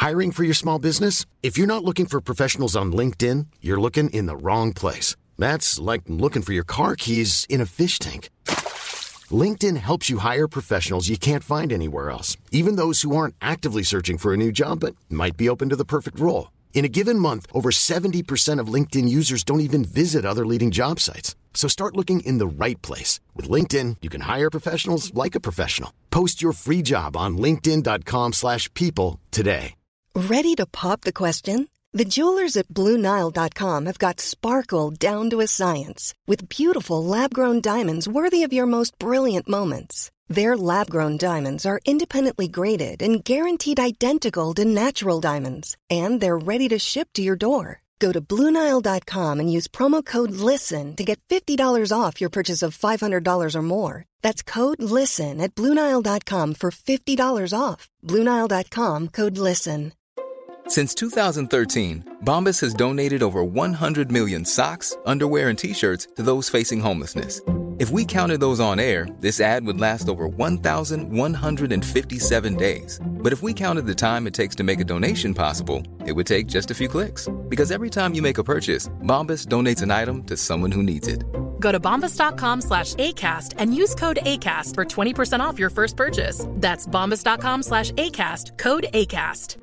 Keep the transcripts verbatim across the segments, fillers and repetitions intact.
Hiring for your small business? If you're not looking for professionals on LinkedIn, you're looking in the wrong place. That's like looking for your car keys in a fish tank. LinkedIn helps you hire professionals you can't find anywhere else, even those who aren't actively searching for a new job but might be open to the perfect role. In a given month, over seventy percent of LinkedIn users don't even visit other leading job sites. So start looking in the right place. With LinkedIn, you can hire professionals like a professional. Post your free job on linkedin.com slash people today. Ready to pop the question? The jewelers at Blue Nile dot com have got sparkle down to a science with beautiful lab-grown diamonds worthy of your most brilliant moments. Their lab-grown diamonds are independently graded and guaranteed identical to natural diamonds, and they're ready to ship to your door. Go to Blue Nile dot com and use promo code LISTEN to get fifty dollars off your purchase of five hundred dollars or more. That's code LISTEN at Blue Nile dot com for fifty dollars off. Blue Nile dot com, code LISTEN. Since two thousand thirteen, Bombas has donated over one hundred million socks, underwear, and T-shirts to those facing homelessness. If we counted those on air, this ad would last over one thousand one hundred fifty-seven days. But if we counted the time it takes to make a donation possible, it would take just a few clicks. Because every time you make a purchase, Bombas donates an item to someone who needs it. Go to bombas.com slash ACAST and use code ACAST for twenty percent off your first purchase. That's bombas.com slash ACAST, code ACAST.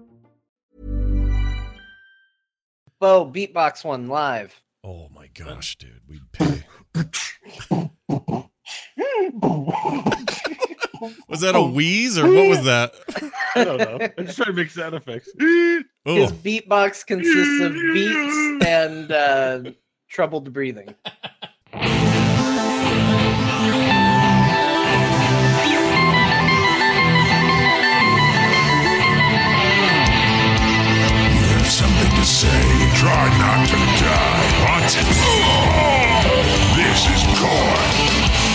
Bo, beatbox one live. Oh my gosh, dude, we'd pay. Was that a wheeze or what was that? I don't know. I'm just trying to make sound effects. His beatbox consists of beats and uh, troubled breathing. Something to say, try not to die. What? Oh, this is Core.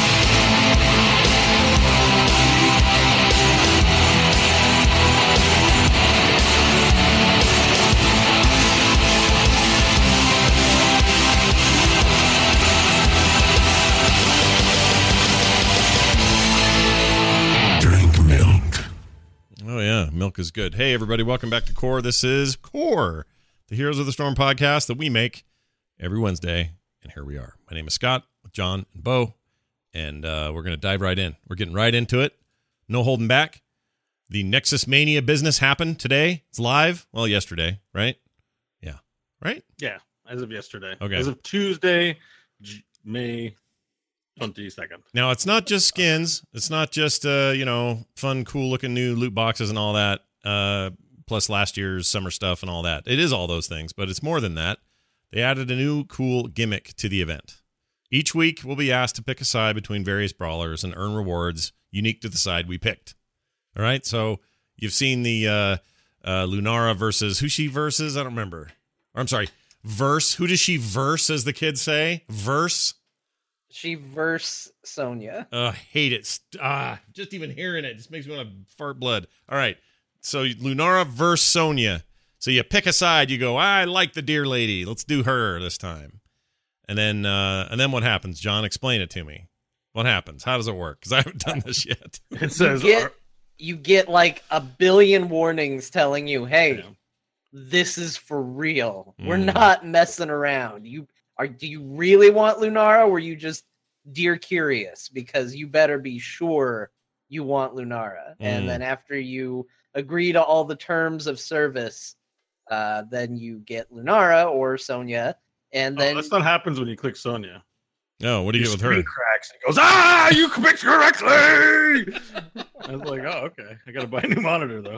Drink milk. Oh, yeah. Milk is good. Hey, everybody. Welcome back to Core. This is Core, the Heroes of the Storm podcast that we make every Wednesday. And here we are. My name is Scott with John and Bo. And uh, we're going to dive right in. We're getting right into it. No holding back. The Nexus Mania business happened today. It's live. Well, yesterday, right? Yeah. Right? Yeah. As of yesterday. Okay. As of Tuesday, J- May twenty-second. Now, it's not just skins. It's not just, uh, you know, fun, cool-looking new loot boxes and all that, uh, plus last year's summer stuff and all that. It is all those things, but it's more than that. They added a new cool gimmick to the event. Each week, we'll be asked to pick a side between various brawlers and earn rewards unique to the side we picked. All right? So you've seen the uh, uh, Lunara versus... Who she versus? I don't remember. Or, I'm sorry. Verse. Who does she verse, as the kids say? Verse? She verse Sonya. Uh, hate it. Ah, just even hearing it just makes me want to fart blood. All right. So Lunara versus Sonya. So you pick a side. You go, I like the deer lady. Let's do her this time. And then, uh, and then what happens? John, explain it to me. What happens? How does it work? Because I haven't done this yet. It says you get, you get like a billion warnings telling you, "Hey, yeah. this is for real. Mm. We're not messing around. You are. Do you really want Lunara, or were you just deer curious? Because you better be sure you want Lunara. Mm. And then after you agree to all the terms of service, uh, then you get Lunara or Sonya." And then oh, that's what happens when you click Sonya. No, oh, what do you Your get with her? Cracks and it goes, ah, you clicked correctly. I was like, oh, okay. I got to buy a new monitor though.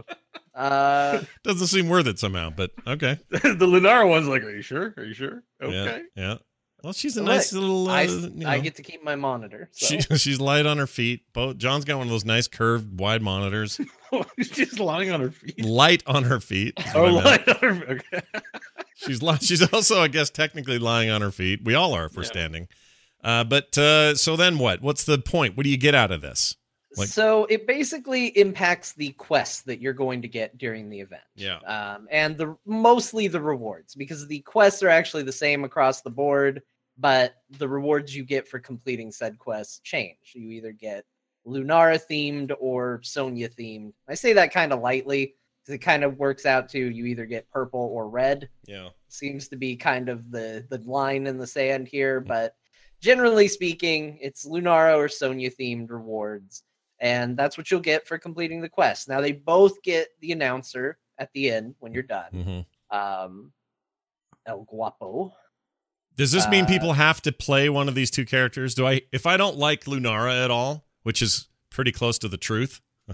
Uh, Doesn't seem worth it somehow, but okay. The Lunara one's like, are you sure? Are you sure? Okay. Yeah. yeah. Well, she's a nice look, little. Uh, I, you know, I get to keep my monitor. So. She, she's light on her feet. Both John's got one of those nice curved, wide monitors. She's lying on her feet. Light on her feet. Oh, light on her feet. Okay. She's li- she's also, I guess, technically lying on her feet. We all are if we're yeah. standing. Uh, but uh, so then what? What's the point? What do you get out of this? Like- so it basically impacts the quests that you're going to get during the event. Yeah. Um, and the mostly the rewards, because the quests are actually the same across the board, but the rewards you get for completing said quests change. You either get Lunara themed or Sonya themed. I say that kind of lightly, because it kind of works out to you either get purple or red. Yeah. Seems to be kind of the, the line in the sand here, but generally speaking, it's Lunara or Sonya themed rewards. And that's what you'll get for completing the quest. Now, they both get the announcer at the end when you're done. Mm-hmm. Um, El Guapo. Does this mean Uh, people have to play one of these two characters? Do I, if I don't like Lunara at all, which is pretty close to the truth, uh,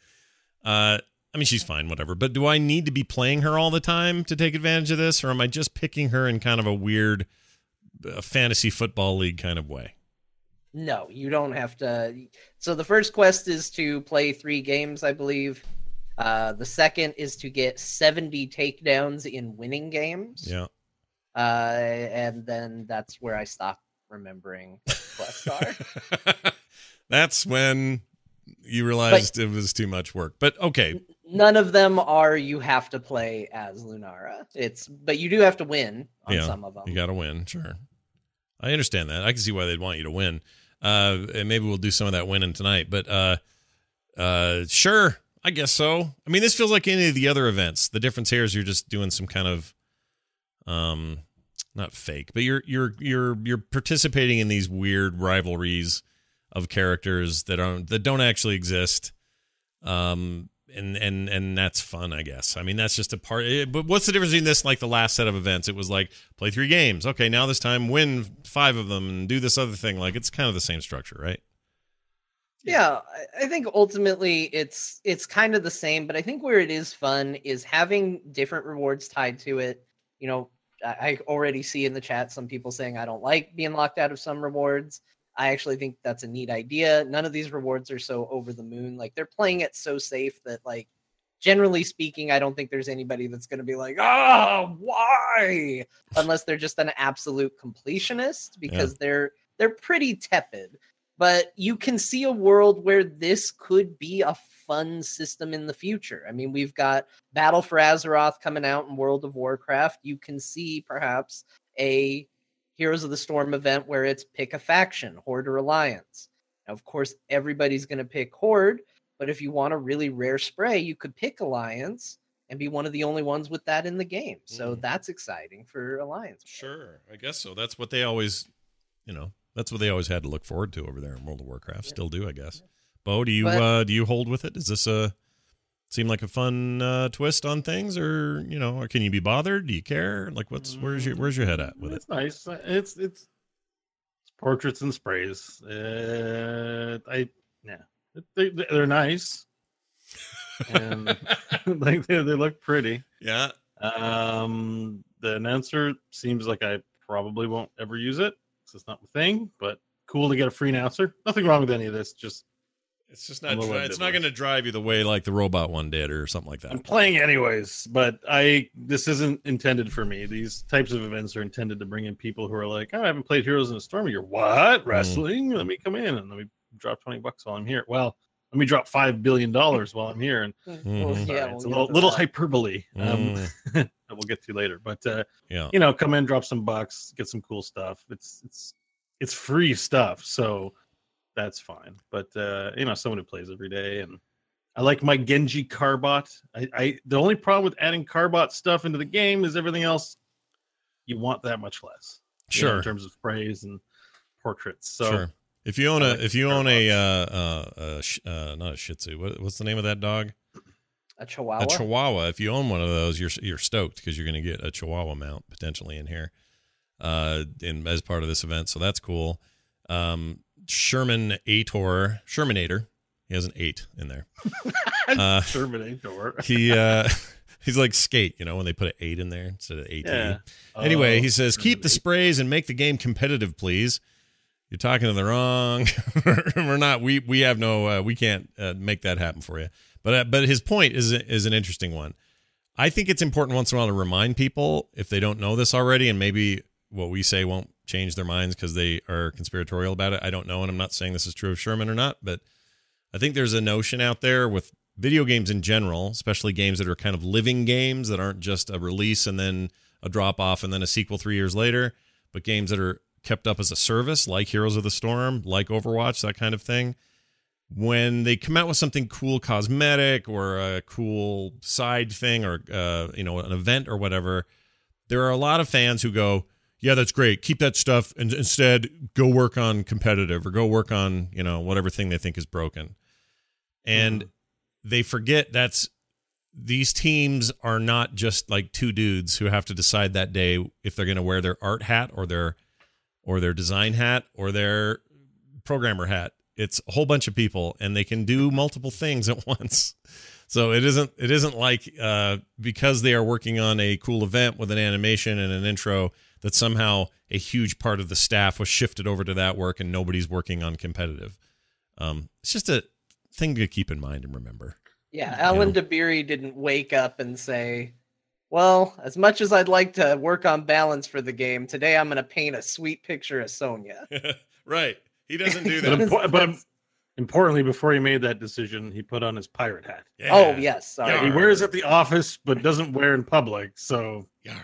I mean, she's fine, whatever. But do I need to be playing her all the time to take advantage of this, or am I just picking her in kind of a weird uh, fantasy football league kind of way? No, you don't have to. So the first quest is to play three games, I believe. Uh, the second is to get seventy takedowns in winning games. Yeah. Uh, and then that's where I stop remembering what the quests are. That's when you realized but, it was too much work. But okay. None of them are you have to play as Lunara. It's but you do have to win on yeah, some of them. You got to win, sure. I understand that. I can see why they'd want you to win. Uh, and maybe we'll do some of that winning tonight. But uh, uh, sure, I guess so. I mean, this feels like any of the other events. The difference here is you're just doing some kind of, um, not fake, but you're you're you're you're participating in these weird rivalries of characters that don't that don't actually exist. Um, and and and that's fun, I guess. I mean, that's just a part. It, but what's the difference between this and like the last set of events? It was like play three games. Okay, now this time win five of them and do this other thing. Like it's kind of the same structure, right? Yeah, I think ultimately it's it's kind of the same, but I think where it is fun is having different rewards tied to it. You know, I already see in the chat some people saying I don't like being locked out of some rewards. I actually think that's a neat idea. None of these rewards are so over the moon. Like they're playing it so safe that, like, generally speaking, I don't think there's anybody that's going to be like, oh, why? Unless they're just an absolute completionist, because yeah. they're they're pretty tepid. But you can see a world where this could be a fun system in the future. I mean, we've got Battle for Azeroth coming out in World of Warcraft. You can see perhaps a Heroes of the Storm event where it's pick a faction, Horde or Alliance. Now, of course, everybody's going to pick Horde, but if you want a really rare spray, you could pick Alliance and be one of the only ones with that in the game. So mm. that's exciting for Alliance. Sure, I guess so. That's what they always, you know, that's what they always had to look forward to over there in World of Warcraft. Yeah. Still do, I guess. Bo, do you but, uh, do you hold with it? Does this a seem like a fun uh, twist on things, or you know, or can you be bothered? Do you care? Like, what's where's your where's your head at with it's it? It's nice. It's it's, it's portraits and sprays. Uh, I yeah, they they're nice, and like they, they look pretty. Yeah. Um, the announcer seems like I probably won't ever use it. It's not my thing, but cool to get a free announcer. Nothing wrong with any of this. Just it's just not. Dri- it's not going to drive you the way like the robot one did, or something like that. I'm playing anyways, but I this isn't intended for me. These types of events are intended to bring in people who are like, oh, I haven't played Heroes in the Storm. You're what wrestling? Mm. Let me come in and let me drop twenty bucks while I'm here. Well, let me drop five billion dollars while I'm here. And mm-hmm. well, yeah, it's we'll a little, little hyperbole um, mm. that we'll get to later. But uh, yeah, you know, come in, drop some bucks, get some cool stuff. It's it's it's free stuff, so that's fine. But uh, you know, someone who plays every day, and I like my Genji Carbot. I, I the only problem with adding Carbot stuff into the game is everything else you want that much less. Sure, you know, in terms of praise and portraits. So sure. If you own a, like if you own a, uh, uh, uh, sh- uh, not a Shih Tzu, what, what's the name of that dog? A Chihuahua. A Chihuahua. If you own one of those, you're you're stoked because you're going to get a Chihuahua mount potentially in here, uh, in as part of this event. So that's cool. Um, Sherman Ator, Shermanator. He has an eight in there. Uh, Shermanator. he uh, he's like Skate, you know, when they put an eight in there instead of eight. Yeah. Anyway, oh, he says, keep the sprays and make the game competitive, please. You're talking to the wrong. We're not. We we have no. Uh, we can't uh, make that happen for you. But uh, but his point is is an interesting one. I think it's important once in a while to remind people if they don't know this already, and maybe what we say won't change their minds because they are conspiratorial about it. I don't know, and I'm not saying this is true of Sherman or not, but I think there's a notion out there with video games in general, especially games that are kind of living games that aren't just a release and then a drop off and then a sequel three years later, but games that are kept up as a service, like Heroes of the Storm, like Overwatch, that kind of thing. when they come out with something cool, cosmetic or a cool side thing, or uh, you know, an event or whatever, there are a lot of fans who go, "Yeah, that's great. Keep that stuff, and instead go work on competitive or go work on, you know, whatever thing they think is broken." And mm. they forget that's these teams are not just like two dudes who have to decide that day if they're going to wear their art hat or their or their design hat or their programmer hat. It's a whole bunch of people, and they can do multiple things at once. So it isn't it isn't like uh, because they are working on a cool event with an animation and an intro that somehow a huge part of the staff was shifted over to that work and nobody's working on competitive. Um, it's just a thing to keep in mind and remember. Yeah, Alan you know? Dabiri didn't wake up and say, well, as much as I'd like to work on balance for the game, today I'm going to paint a sweet picture of Sonya. Right. He doesn't do that. but, impo- but importantly, before he made that decision, he put on his pirate hat. Yeah. Oh, yes. Sorry. He wears it at the office, but doesn't wear in public. So, yeah,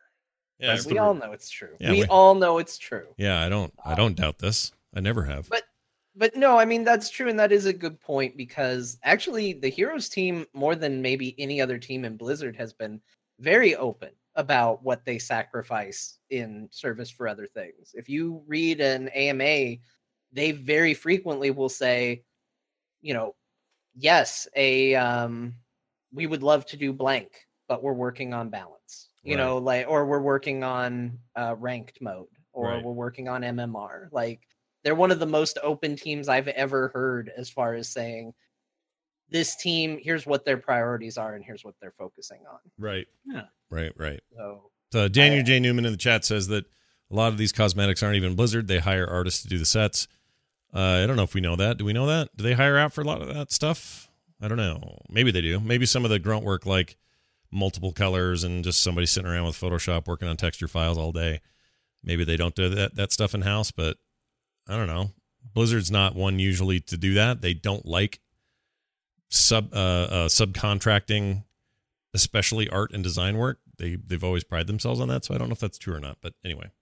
we all know it's true. Yeah, we, we all know it's true. Yeah, I don't. I don't doubt this. I never have. But, but no, I mean that's true, and that is a good point because actually, the Heroes team, more than maybe any other team in Blizzard, has been very open about what they sacrifice in service for other things. If you read an A M A, they very frequently will say, you know, yes, a um, we would love to do blank, but we're working on balance. You right. know, like, or we're working on uh, ranked mode, or right. we're working on M M R. Like, they're one of the most open teams I've ever heard as far as saying, this team, here's what their priorities are, and here's what they're focusing on. Right. Yeah. Right, right. So, so Daniel I, J. Newman in the chat says that a lot of these cosmetics aren't even Blizzard. They hire artists to do the sets. Uh, I don't know if we know that. Do we know that? Do they hire out for a lot of that stuff? I don't know. Maybe they do. Maybe some of the grunt work, like multiple colors and just somebody sitting around with Photoshop working on texture files all day. Maybe they don't do that, that stuff in-house, but I don't know. Blizzard's not one usually to do that. They don't like sub uh, uh, subcontracting, especially art and design work. They, they've always prided themselves on that, so I don't know if that's true or not. But anyway.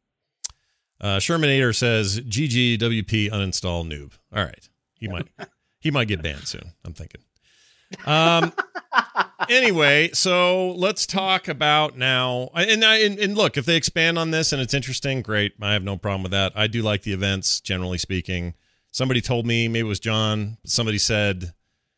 Uh, Shermanator says, G G W P uninstall noob. All right. He might he might get banned soon, I'm thinking. Um. Anyway, so let's talk about now. And, I, and and look, if they expand on this and it's interesting, great. I have no problem with that. I do like the events, generally speaking. Somebody told me, maybe it was John, somebody said,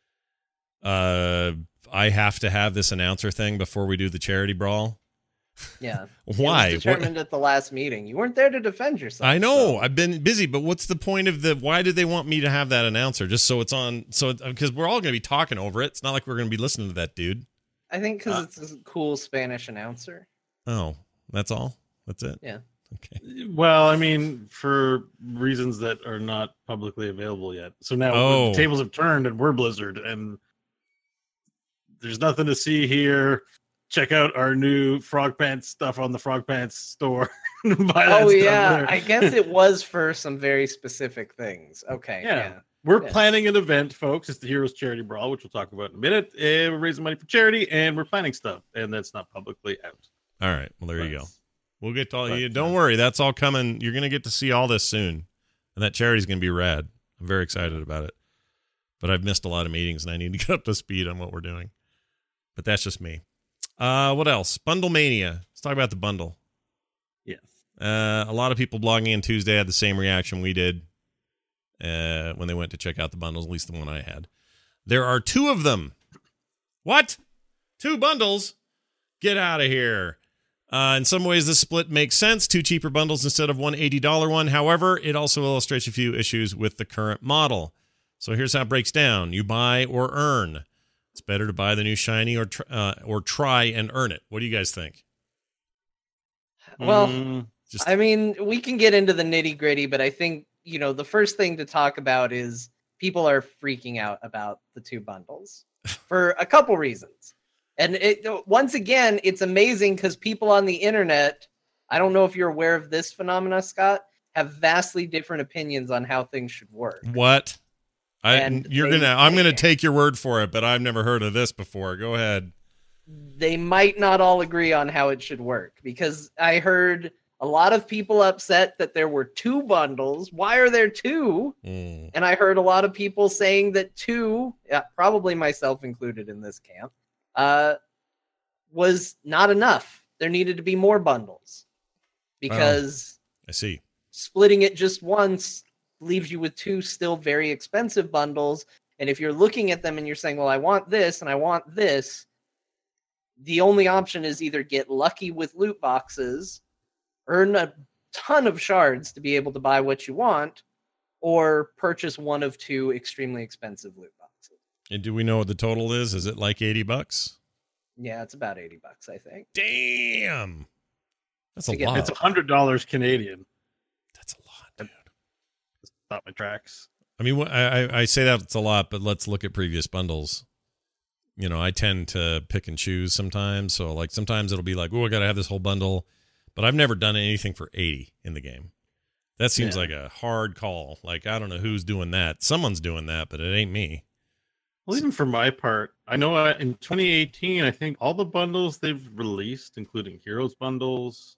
uh, I have to have this announcer thing before we do the charity brawl. Yeah. Why? It was determined what? At the last meeting. You weren't there to defend yourself. I know. So. I've been busy, but what's the point of the, why did they want me to have that announcer? Just so it's on, so, because we're all going to be talking over it. It's not like we're going to be listening to that dude. I think because uh, it's a cool Spanish announcer. Oh, that's all? That's it? Yeah. Okay. Well, I mean, for reasons that are not publicly available yet. So now oh. the tables have turned and we're Blizzard and there's nothing to see here. Check out our new Frog Pants stuff on the Frog Pants store. Oh, yeah. I guess it was for some very specific things. Okay. Yeah. yeah. We're yeah. planning an event, folks. It's the Heroes Charity Brawl, which we'll talk about in a minute. And we're raising money for charity, and we're planning stuff. And that's not publicly out. All right. Well, there but, you go. We'll get to all but, you. Don't worry. That's all coming. You're going to get to see all this soon. And that charity's going to be rad. I'm very excited about it. But I've missed a lot of meetings, and I need to get up to speed on what we're doing. But that's just me. Uh, what else? Bundle Mania. Let's talk about the bundle. Yes. Uh, a lot of people blogging in Tuesday had the same reaction we did uh, when they went to check out the bundles, at least the one I had. There are two of them. What? Two bundles? Get out of here. Uh, in some ways, this split makes sense. Two cheaper bundles instead of one eighty dollars one. However, it also illustrates a few issues with the current model. So here's how it breaks down. You buy or earn. It's better to buy the new shiny or tr- uh, or try and earn it. What do you guys think? Well, mm, just... I mean, we can get into the nitty gritty, but I think, you know, the first thing to talk about is people are freaking out about the two bundles for a couple reasons. And it, once again, it's amazing because people on the internet, I don't know if you're aware of this phenomena, Scott, have vastly different opinions on how things should work. What? I, And you're they- gonna. I'm gonna take your word for it, but I've never heard of this before. Go ahead. They might not all agree on how it should work because I heard A lot of people upset that there were two bundles. Why are there two? Mm. And I heard a lot of people saying that two, yeah, probably myself included in this camp, uh, was not enough. There needed to be more bundles because oh, I see. Splitting it just once leaves you with two still very expensive bundles. And if you're looking at them and you're saying, well, I want this and I want this, the only option is either get lucky with loot boxes, earn a ton of shards to be able to buy what you want, or purchase one of two extremely expensive loot boxes. And do we know what the total is? Is it like eighty bucks? Yeah, it's about eighty bucks, I think. Damn. That's a To get- lot. It's a hundred dollars Canadian. That's a lot, dude. Stop my tracks. I mean, wh- I, I I say that it's a lot, but let's look at previous bundles. You know, I tend to pick and choose sometimes. So, like, sometimes it'll be like, oh, I got to have this whole bundle. But I've never done anything for eighty in the game. That seems Yeah. like a hard call. Like, I don't know who's doing that. Someone's doing that, but it ain't me. Well, even for my part, I know uh, in twenty eighteen, I think all the bundles they've released, including Heroes bundles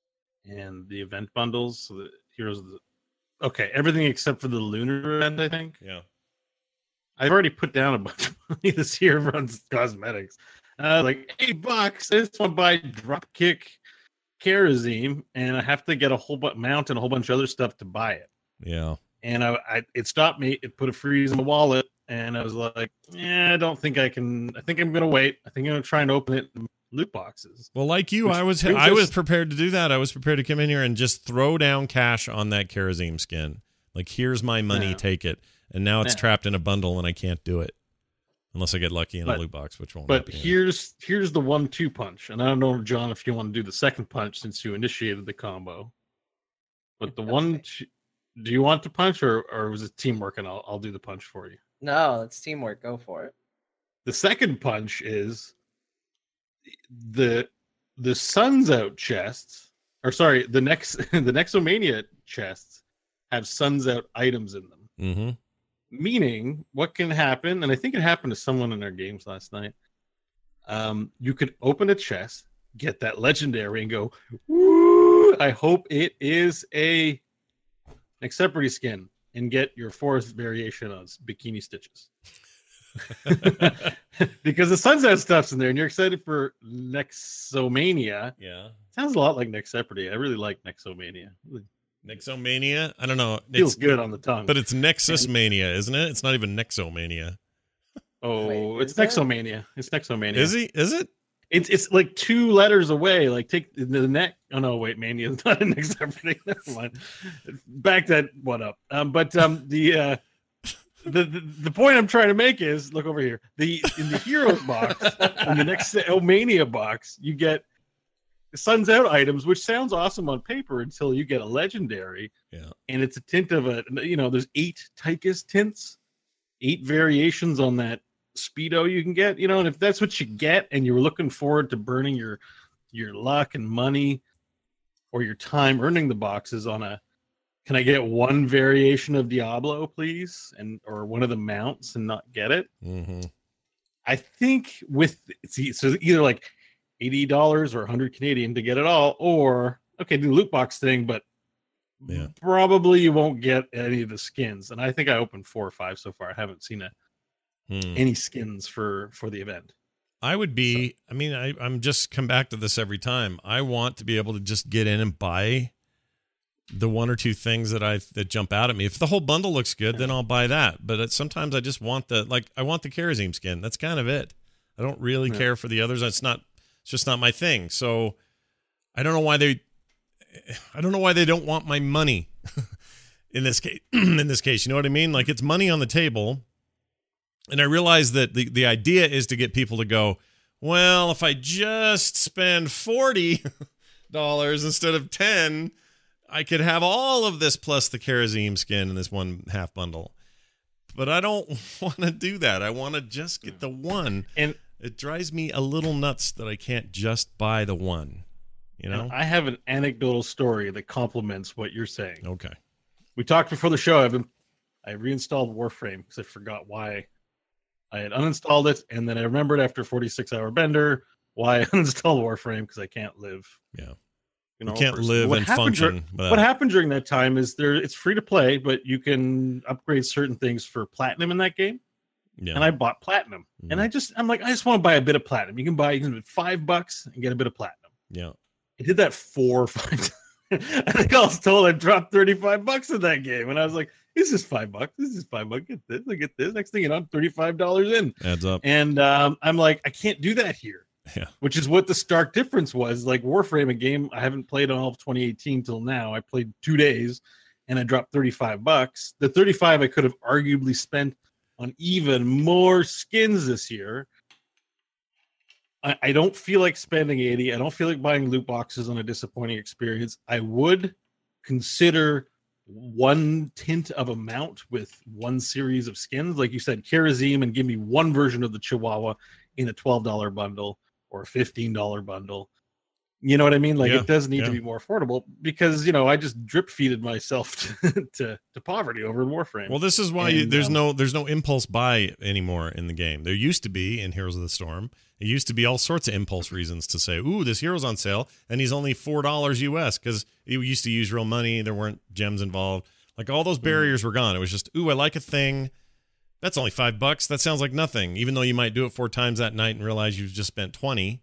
and the event bundles, so the Heroes, okay, everything except for the Lunar event, I think. Yeah. I've already put down a bunch of money this year on cosmetics. Uh, like eight bucks. I just want to buy Dropkick Kerosene, and I have to get a whole bunch mount and a whole bunch of other stuff to buy it. Yeah. And I, I it stopped me. It put a freeze in my wallet, and I was like, "Yeah, I don't think I can. I think I'm gonna wait. I think I'm gonna try and open it in loot boxes." Well, like you, Which I was brings I was us- prepared to do that. I was prepared to come in here and just throw down cash on that kerosene skin. Like, here's my money, Yeah. take it. And now it's Yeah. trapped in a bundle, and I can't do it unless I get lucky in But- a loot box, which won't. But happen yet. here's here's the one two punch, and I don't know, John, if you want to do the second punch since you initiated the combo. But the one, two, do you want to punch, or or was it teamwork? And I'll I'll do the punch for you. No, it's teamwork. Go for it. The second punch is the the Suns Out chests, or sorry, the next the Nexomania chests have Suns Out items in them. Mm-hmm. Meaning, what can happen, and I think it happened to someone in our games last night. Um, you could open a chest, get that legendary, and go, "Woo! I hope it is a Nexeprity skin," and get your fourth variation on Bikini Stitches. Because the Suns Out stuff's in there, and you're excited for Nexomania. Yeah. Sounds a lot like Nexeprity. I really like Nexomania. It Nexomania? I don't know. feels It's good on the tongue. But it's Nexus Mania, isn't it? It's not even Nexomania. oh, Wait, it's is it? Nexomania. It's Nexomania. Is he? Is it? It's it's like two letters away. Like take the, the neck. Oh no, wait, Mania is not an Nexeprity. Never mind. Back that one up. Um, but um, the, uh, the the the point I'm trying to make is look over here. The in the Heroes box, in the next Omania box, you get Suns Out items, which sounds awesome on paper until you get a legendary. Yeah. And it's a tint of a, you know, there's eight Tychus tints, eight variations on that Speedo you can get, you know, and if that's what you get and you were looking forward to burning your your luck and money or your time earning the boxes on a, can I get one variation of Diablo, please? And or one of the mounts and not get it? Mm-hmm. I think with see, so either like eighty dollars or one hundred Canadian to get it all, or okay, do the loot box thing, but Yeah. probably you won't get any of the skins. And I think I opened four or five so far. I haven't seen a, Hmm. any skins for for the event. I would be, I mean, I, I'm just come back to this every time. I want to be able to just get in and buy the one or two things that I that jump out at me. If the whole bundle looks good, then I'll buy that. But it, sometimes I just want the, like, I want the Kerosene skin. That's kind of it. I don't really Yeah. care for the others. It's not, it's just not my thing. So I don't know why they, I don't know why they don't want my money in this case. in this case, you know what I mean? Like, it's money on the table. And I realize that the, the idea is to get people to go, well, if I just spend forty dollars instead of ten, I could have all of this plus the Kerosene skin in this one half bundle. But I don't want to do that. I want to just get the one. And It drives me a little nuts that I can't just buy the one, you know? I have an anecdotal story that complements what you're saying. Okay. We talked before the show. I've been, I reinstalled Warframe because I forgot why I had uninstalled it, and then I remembered after forty-six hour bender why I uninstalled Warframe because I can't live Yeah. You know, You can't versus- live what and happened dur- function without What it. happened during that time is there it's free to play, but you can upgrade certain things for platinum in that game. Yeah. And I bought platinum. Mhm. And I just I'm like, I just want to buy a bit of platinum. You can buy you can spend five bucks and get a bit of platinum. yeah. I did that four or five times. I think I was told I dropped thirty-five bucks in that game. And I was like, this is five bucks. This is five bucks. Get this. I get this. Next thing you know, I'm thirty-five dollars in. Adds up. And um, I'm like, I can't do that here. Yeah. Which is what the stark difference was. Like Warframe, a game I haven't played on all of twenty eighteen till now. I played two days and I dropped thirty-five bucks. The thirty-five I could have arguably spent on even more skins this year. I, I don't feel like spending eighty. I don't feel like buying loot boxes on a disappointing experience. I would consider one tint of amount with one series of skins. Like you said, Karazim, and give me one version of the Chihuahua in a twelve dollars bundle or a fifteen dollars bundle. You know what I mean? Like Yeah, it does need yeah. to be more affordable because, you know, I just drip feeded myself to, to, to poverty over in Warframe. Well, this is why you, And, there's um, no there's no impulse buy anymore in the game. There used to be in Heroes of the Storm. It used to be all sorts of impulse reasons to say, "Ooh, this hero's on sale, and he's only four dollars U S" because you used to use real money. There weren't gems involved. Like all those barriers were gone. It was just, "Ooh, I like a thing. That's only five bucks. That sounds like nothing." Even though you might do it four times that night and realize you've just spent twenty,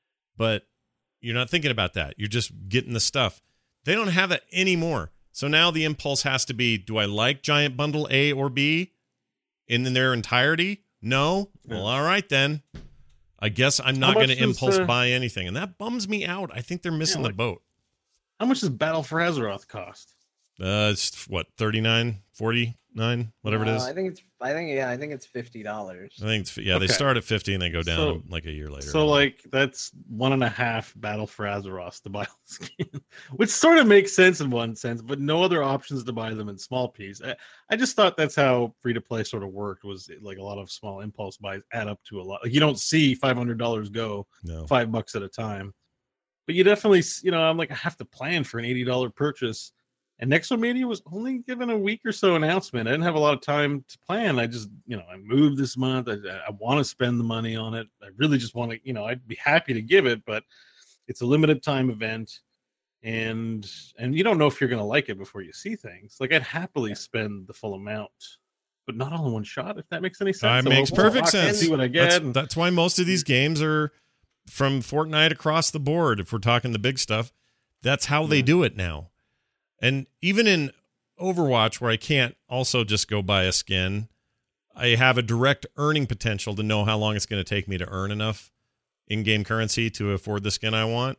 but you're not thinking about that. You're just getting the stuff. They don't have that anymore. So now the impulse has to be, do I like Giant Bundle A or B in their entirety? No? Well, all right then. I guess I'm not going much to is, impulse uh, buy anything. And that bums me out. I think they're missing Yeah, the like- boat. How much does Battle for Azeroth cost? Uh, it's what, thirty-nine, forty-nine, whatever Uh, it is. I think it's. I think yeah. I think it's fifty dollars. I think it's, yeah, they Okay. start at fifty and they go down So- like a year later. So like that's one and a half Battle for Azeroth to buy the skin, which sort of makes sense in one sense, but no other options to buy them in small piece. I, I just thought that's how free to play sort of worked. Was like a lot of small impulse buys add up to a lot. Like you don't see five hundred dollars go no. five bucks at a time, but you definitely s- you know I'm like I have to plan for an eighty dollar purchase. And Nexomania was only given a week or so announcement. I didn't have a lot of time to plan. I just, you know, I moved this month. I, I want to spend the money on it. I really just want to, you know, I'd be happy to give it, but it's a limited time event. And and you don't know if you're going to like it before you see things. Like I'd happily spend the full amount, but not all in one shot, if that makes any sense. That I'll makes open the perfect box and sense. See what I get. That's, and- that's why most of these games are from Fortnite across the board. If we're talking the big stuff, that's how they Yeah. do it now. And even in Overwatch, where I can't also just go buy a skin, I have a direct earning potential to know how long it's going to take me to earn enough in-game currency to afford the skin I want.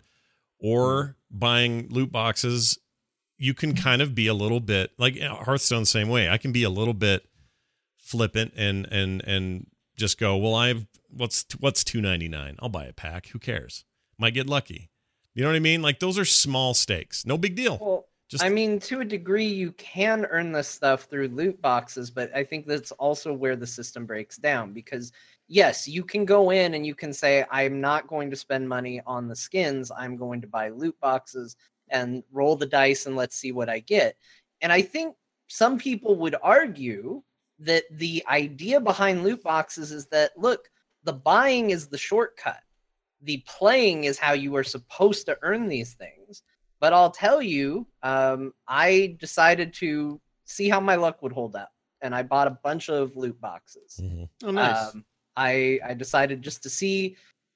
Or buying loot boxes, you can kind of be a little bit like Hearthstone, same way. I can be a little bit flippant and and and just go, well, I've what's what's two ninety-nine? I'll buy a pack. Who cares? Might get lucky. You know what I mean? Like those are small stakes. No big deal. Well, Just I mean, to a degree, you can earn this stuff through loot boxes, but I think that's also where the system breaks down because, yes, you can go in and you can say, I'm not going to spend money on the skins. I'm going to buy loot boxes and roll the dice and let's see what I get. And I think some people would argue that the idea behind loot boxes is that, look, the buying is the shortcut. The playing is how you are supposed to earn these things. But I'll tell you, um, I decided to see how my luck would hold up, and I bought a bunch of loot boxes. Mhm. oh, nice. Um, I I decided just to see.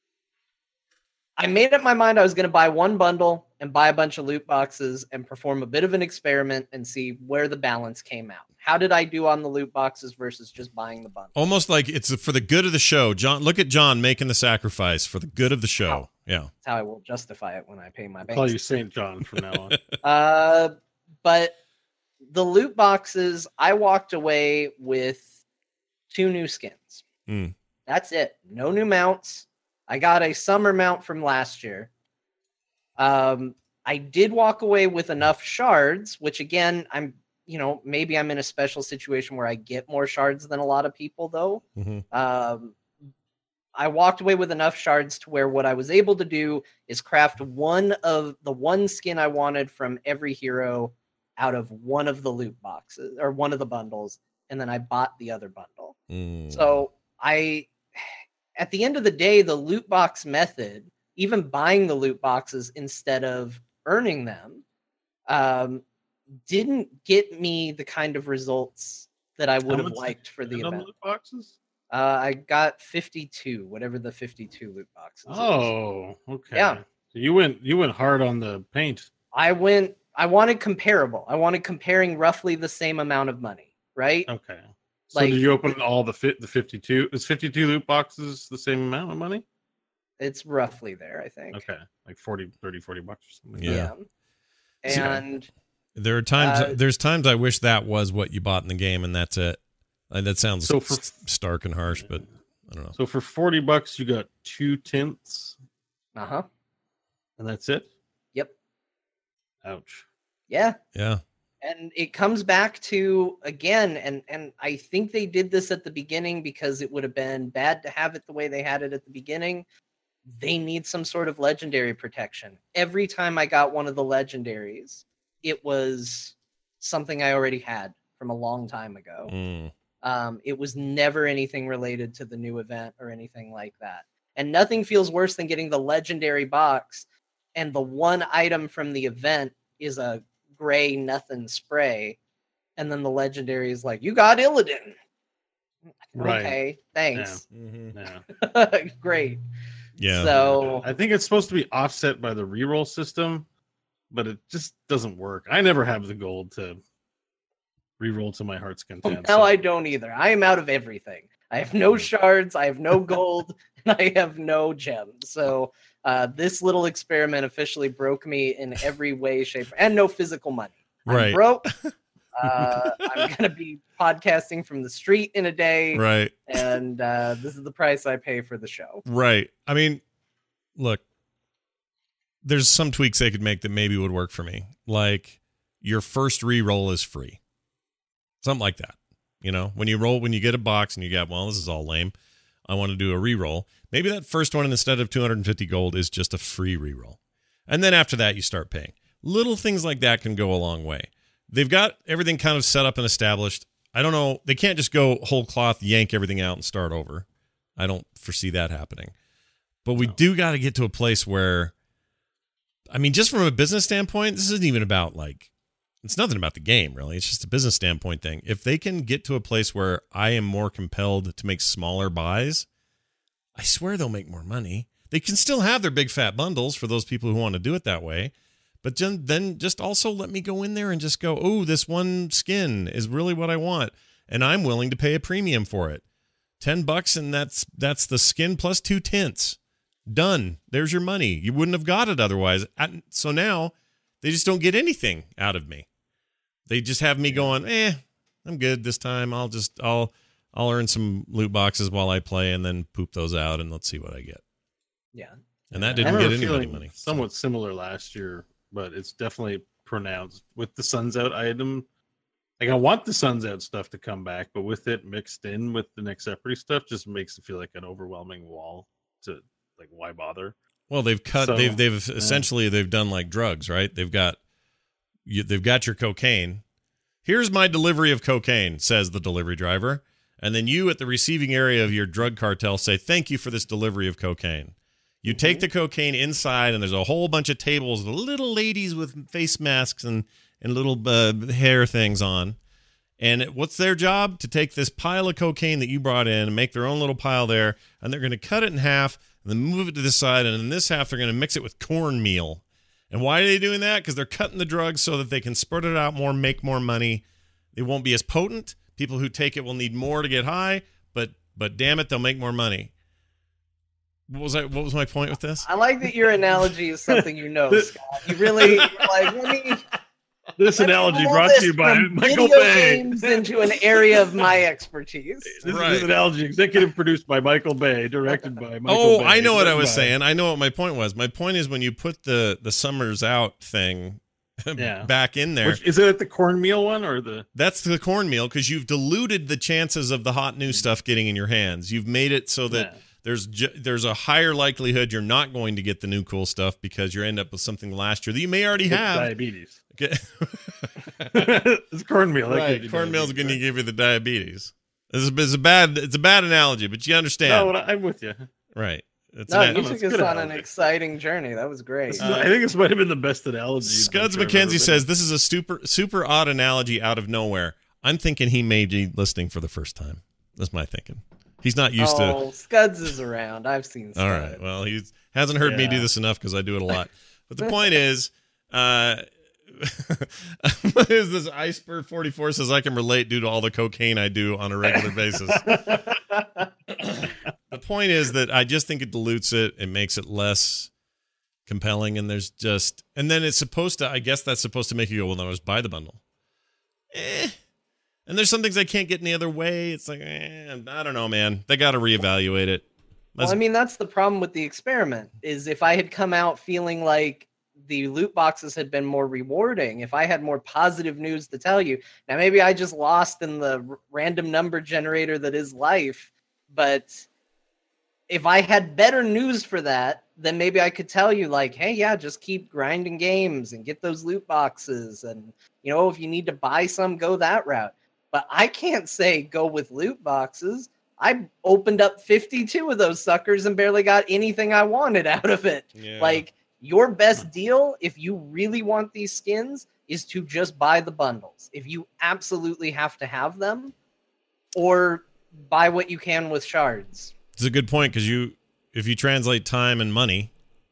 I made up my mind I was going to buy one bundle and buy a bunch of loot boxes and perform a bit of an experiment and see where the balance came out. How did I do on the loot boxes versus just buying the bundle? Almost like it's for the good of the show. John, look at John making the sacrifice for the good of the show. Wow. Yeah. That's how I will justify it when I pay my bank. Call you Saint John from now on. Uh, but the loot boxes, I walked away with two new skins. Mm. That's it. No new mounts. I got a summer mount from last year. Um, I did walk away with enough shards, which again, I'm, you know, maybe I'm in a special situation where I get more shards than a lot of people, though. Mhm. Um, I walked away with enough shards to where what I was able to do is craft one of the one skin I wanted from every hero out of one of the loot boxes or one of the bundles. And then I bought the other bundle. Mm. So I, at the end of the day, the loot box method, even buying the loot boxes instead of earning them um, didn't get me the kind of results that I would have liked for the event. Loot boxes? Uh, I got fifty-two, whatever the fifty-two loot boxes. Oh, is. okay. Yeah. So you went you went hard on the paint. I went. I wanted comparable. I wanted comparing roughly the same amount of money, right? Okay. So Like- did you open all the fit the fifty-two? Is fifty-two loot boxes the same amount of money? It's roughly there, I think. Okay. Like forty, thirty, forty bucks or something. Yeah. Yeah. And There are times. Uh, there's times I wish that was what you bought in the game, and that's it. Uh, that sounds So for- s- stark and harsh, but I don't know. So for forty bucks you got two tints uh huh. and that's it? Yep. Ouch. Yeah. Yeah. And it comes back to again, and and I think they did this at the beginning because it would have been bad to have it the way they had it at the beginning. They need some sort of legendary protection. Every time I got one of the legendaries, it was something I already had from a long time ago. Mm. Um, it was never anything related to the new event or anything like that. And nothing feels worse than getting the legendary box and the one item from the event is a gray nothing spray. And then the legendary is like, you got Illidan. Right. Okay, thanks. Mm-hmm. Yeah. Great. Yeah. So I think it's supposed to be offset by the reroll system, but it just doesn't work. I never have the gold to reroll to my heart's content. now so- I don't either. I am out of everything. I have no shards, I have no gold, and I have no gems. So uh, this little experiment officially broke me in every way, shape, and no physical money. I'm Right. broke. Uh, I'm gonna be podcasting from the street in a day, Right. and uh, this is the price I pay for the show. Right. I mean, look, there's some tweaks they could make that maybe would work for me. Like your first re-roll is free. Something like that. You know, when you roll, when you get a box and you get, well, this is all lame. I want to do a re-roll. Maybe that first one, instead of two hundred fifty gold, is just a free re-roll. And then after that, you start paying. Little things like that can go a long way. They've got everything kind of set up and established. I don't know. They can't just go whole cloth, yank everything out and start over. I don't foresee that happening. But we do got to get to a place where, I mean, just from a business standpoint, this isn't even about like, it's nothing about the game, really. It's just a business standpoint thing. If they can get to a place where I am more compelled to make smaller buys, I swear they'll make more money. They can still have their big fat bundles for those people who want to do it that way. But then just also let me go in there and just go, oh, this one skin is really what I want. And I'm willing to pay a premium for it. Ten bucks and that's that's the skin plus two tints. Done. There's your money. You wouldn't have got it otherwise. So now they just don't get anything out of me. They just have me going, eh, I'm good this time. I'll just, I'll, I'll earn some loot boxes while I play and then poop those out and let's see what I get. Yeah. And that I didn't remember get anybody feeling money. Somewhat similar last year, but it's definitely pronounced with the Suns Out item. Like I want the Suns Out stuff to come back, but with it mixed in with the Next Jeopardy stuff, just makes it feel like an overwhelming wall. To like, why bother? Well, they've cut. So, they've they've yeah. essentially they've done like drugs, right? They've got you. They've got your cocaine. Here's my delivery of cocaine, says the delivery driver, and then you at the receiving area of your drug cartel say, "Thank you for this delivery of cocaine." You Mm-hmm. take the cocaine inside, and there's a whole bunch of tables with little ladies with face masks and and little uh, hair things on. And it- what's their job? To take this pile of cocaine that you brought in and make their own little pile there, and they're going to cut it in half and then move it to this side, and in this half they're going to mix it with cornmeal. And why are they doing that? Because they're cutting the drugs so that they can spread it out more, make more money. It won't be as potent. People who take it will need more to get high, but but damn it, they'll make more money. What was I? What was my point with this? I like that your analogy is something you know, Scott. You really like, let me This let me analogy roll brought this to you by from Michael video Bay. games into an area of my expertise. This, Right. this analogy, executive produced by Michael Bay, directed by Michael Oh, Bay. I know what I written was by- saying. I know what my point was. My point is when you put the the Summers Out thing Yeah. back in there, Which, is it the cornmeal one or the? that's the cornmeal because you've diluted the chances of the hot new stuff getting in your hands. You've made it so that Yeah. there's ju- there's a higher likelihood you're not going to get the new cool stuff because you end up with something last year that you may already have. diabetes. Okay. It's cornmeal. that Right, gives you cornmeal's going to diabetes, give you the diabetes. It's a, it's a bad it's a bad analogy, but you right? understand. No, I'm with you. Right. It's No, an, you no, took it's us good on an analogy. exciting journey. That was great. I think this might have been the best analogy. Scuds I'm sure I've McKenzie ever says been. this is a super super odd analogy out of nowhere. I'm thinking he may be listening for the first time. That's my thinking. He's not used oh, Scuds is around. I've seen to. All Scuds. right. Well, he hasn't heard me Yeah. do this enough because I do it a lot. But the point is, uh, what is this? Iceberg forty-four says I can relate due to all the cocaine I do on a regular basis. The point is that I just think it dilutes it. It makes it less compelling, and there's just, and then it's supposed to. I guess that's supposed to make you go, well, no, just buy the bundle. Eh. And there's some things I can't get any other way. It's like, eh, I don't know, man. They got to reevaluate it. Well, I mean, that's the problem with the experiment, is if I had come out feeling like the loot boxes had been more rewarding, if I had more positive news to tell you, now maybe I just lost in the r- random number generator that is life, but if I had better news for that, then maybe I could tell you like, hey, yeah, just keep grinding games and get those loot boxes. And, you know, if you need to buy some, go that route. But I can't say go with loot boxes. I opened up fifty-two of those suckers and barely got anything I wanted out of it. Yeah. Like, your best deal, if you really want these skins, is to just buy the bundles. If you absolutely have to have them, or buy what you can with shards. It's a good point because you, if you translate time and money,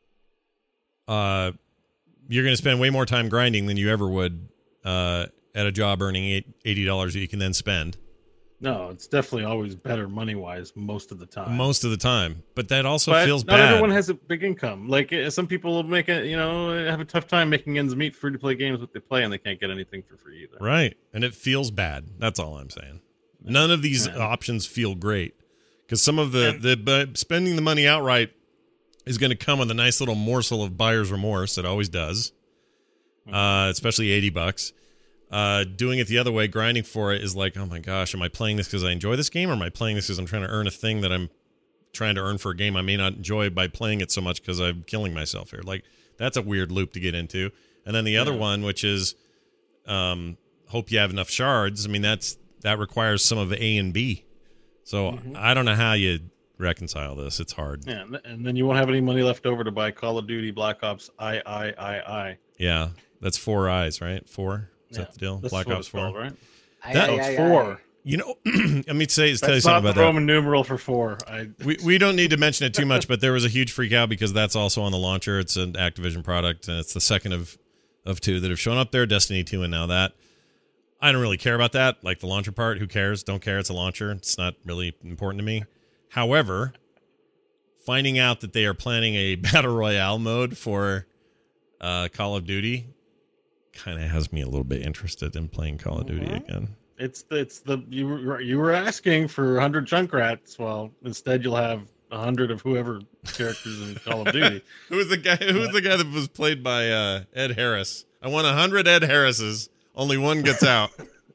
uh, you're going to spend way more time grinding than you ever would uh, at a job earning eighty dollars that you can then spend. No, it's definitely always better money wise most of the time. Most of the time, but that also but feels not bad. everyone has a big income. Like uh, some people make it, you know, have a tough time making ends meet free to play games that they play, and they can't get anything for free either. Right, and it feels bad. That's all I'm saying. None of these Yeah. options feel great because some of the the but spending the money outright is going to come with a nice little morsel of buyer's remorse. It always does, uh, especially eighty bucks. Uh, doing it the other way, grinding for it, is like, oh my gosh, am I playing this because I enjoy this game, or am I playing this because I'm trying to earn a thing that I'm trying to earn for a game I may not enjoy by playing it so much because I'm killing myself here? Like, that's a weird loop to get into. And then the other one, which is, um, hope you have enough shards. I mean, that's that requires some of A and B. So Mm-hmm. I don't know how you reconcile this. It's hard. Yeah, and- and then you won't have any money left over to buy Call of Duty Black Ops I I I I. Yeah, that's four eyes, right? Four. Is Yeah, that the deal? That's Black what Ops it's four. called, right? That- Aye, No, aye, it's aye, four. aye. You know, let me say tell you That's something not about the that. Roman numeral for four. I We we don't need to mention it too much, but there was a huge freak out because that's also on the launcher. It's an Activision product, and it's the second of, of two that have shown up there, Destiny two and now that. I don't really care about that, like the launcher part. Who cares? Don't care. It's a launcher. It's not really important to me. However, finding out that they are planning a Battle Royale mode for uh, Call of Duty kind of has me a little bit interested in playing Call of Duty again. It's the, it's the you were you were asking for a hundred Junkrats. Well, instead you'll have a hundred of whoever characters in Call of Duty. Who was the guy? Who was the guy that was played by uh, Ed Harris? I want a hundred Ed Harrises. Only one gets out,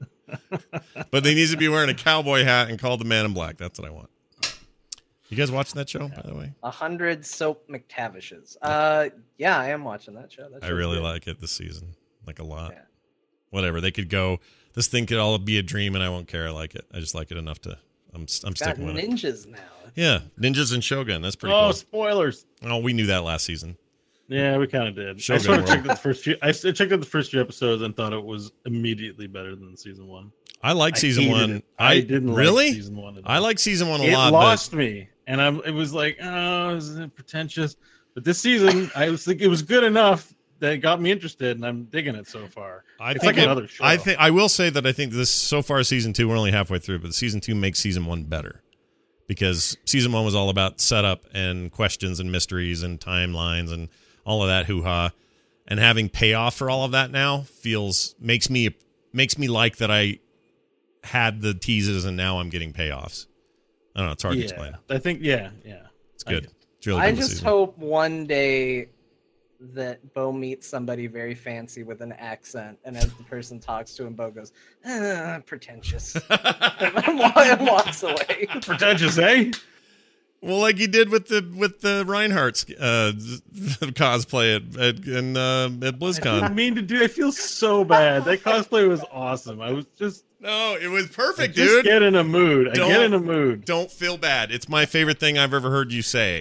but he needs to be wearing a cowboy hat and called the Man in Black. That's what I want. You guys watching that show, by the way? A hundred soap McTavishes. Uh, yeah, I am watching that show. That I show's really good. like it this season, like a lot. Yeah. Whatever they could go. This thing could all be a dream, and I won't care. I like it. I just like it enough to. I'm I'm Got sticking with it. ninjas now. Yeah, ninjas and Shogun. That's pretty Oh, cool. spoilers! Oh, we knew that last season. Yeah, we kind of did. Shogun I sort of World. checked out the first few. I s- I checked out the first few episodes and thought it was immediately better than season one. I like I season hated one. it. I didn't really. like season one. At all. I like season one a it lot. lost me, and I'm. It was like, oh, is it pretentious? But this season, I was like, it was good enough that it got me interested, and I'm digging it so far. But I it's think like it- another show. I think I will say that I think this so far season two. We're only halfway through, but season two makes season one better because season one was all about setup and questions and mysteries and timelines and all of that hoo ha. And having payoff for all of that now feels makes me makes me like that I had the teases and now I'm getting payoffs. I don't know. It's hard yeah, to explain. I think, yeah, yeah, It's good. I- It's really I good this just season. hope one day that Bo meets somebody very fancy with an accent, and as the person talks to him, Bo goes, ah, pretentious, and wa- and walks away. pretentious, eh? Well, like he did with the with the Reinhardt's uh, cosplay at at, in, uh, at I didn't BlizzCon. mean to do. I feel so bad. That cosplay was awesome. I was just, No, it was I perfect, just dude. get in a mood. I Don't- get in a mood. Don't feel bad. It's my favorite thing I've ever heard you say.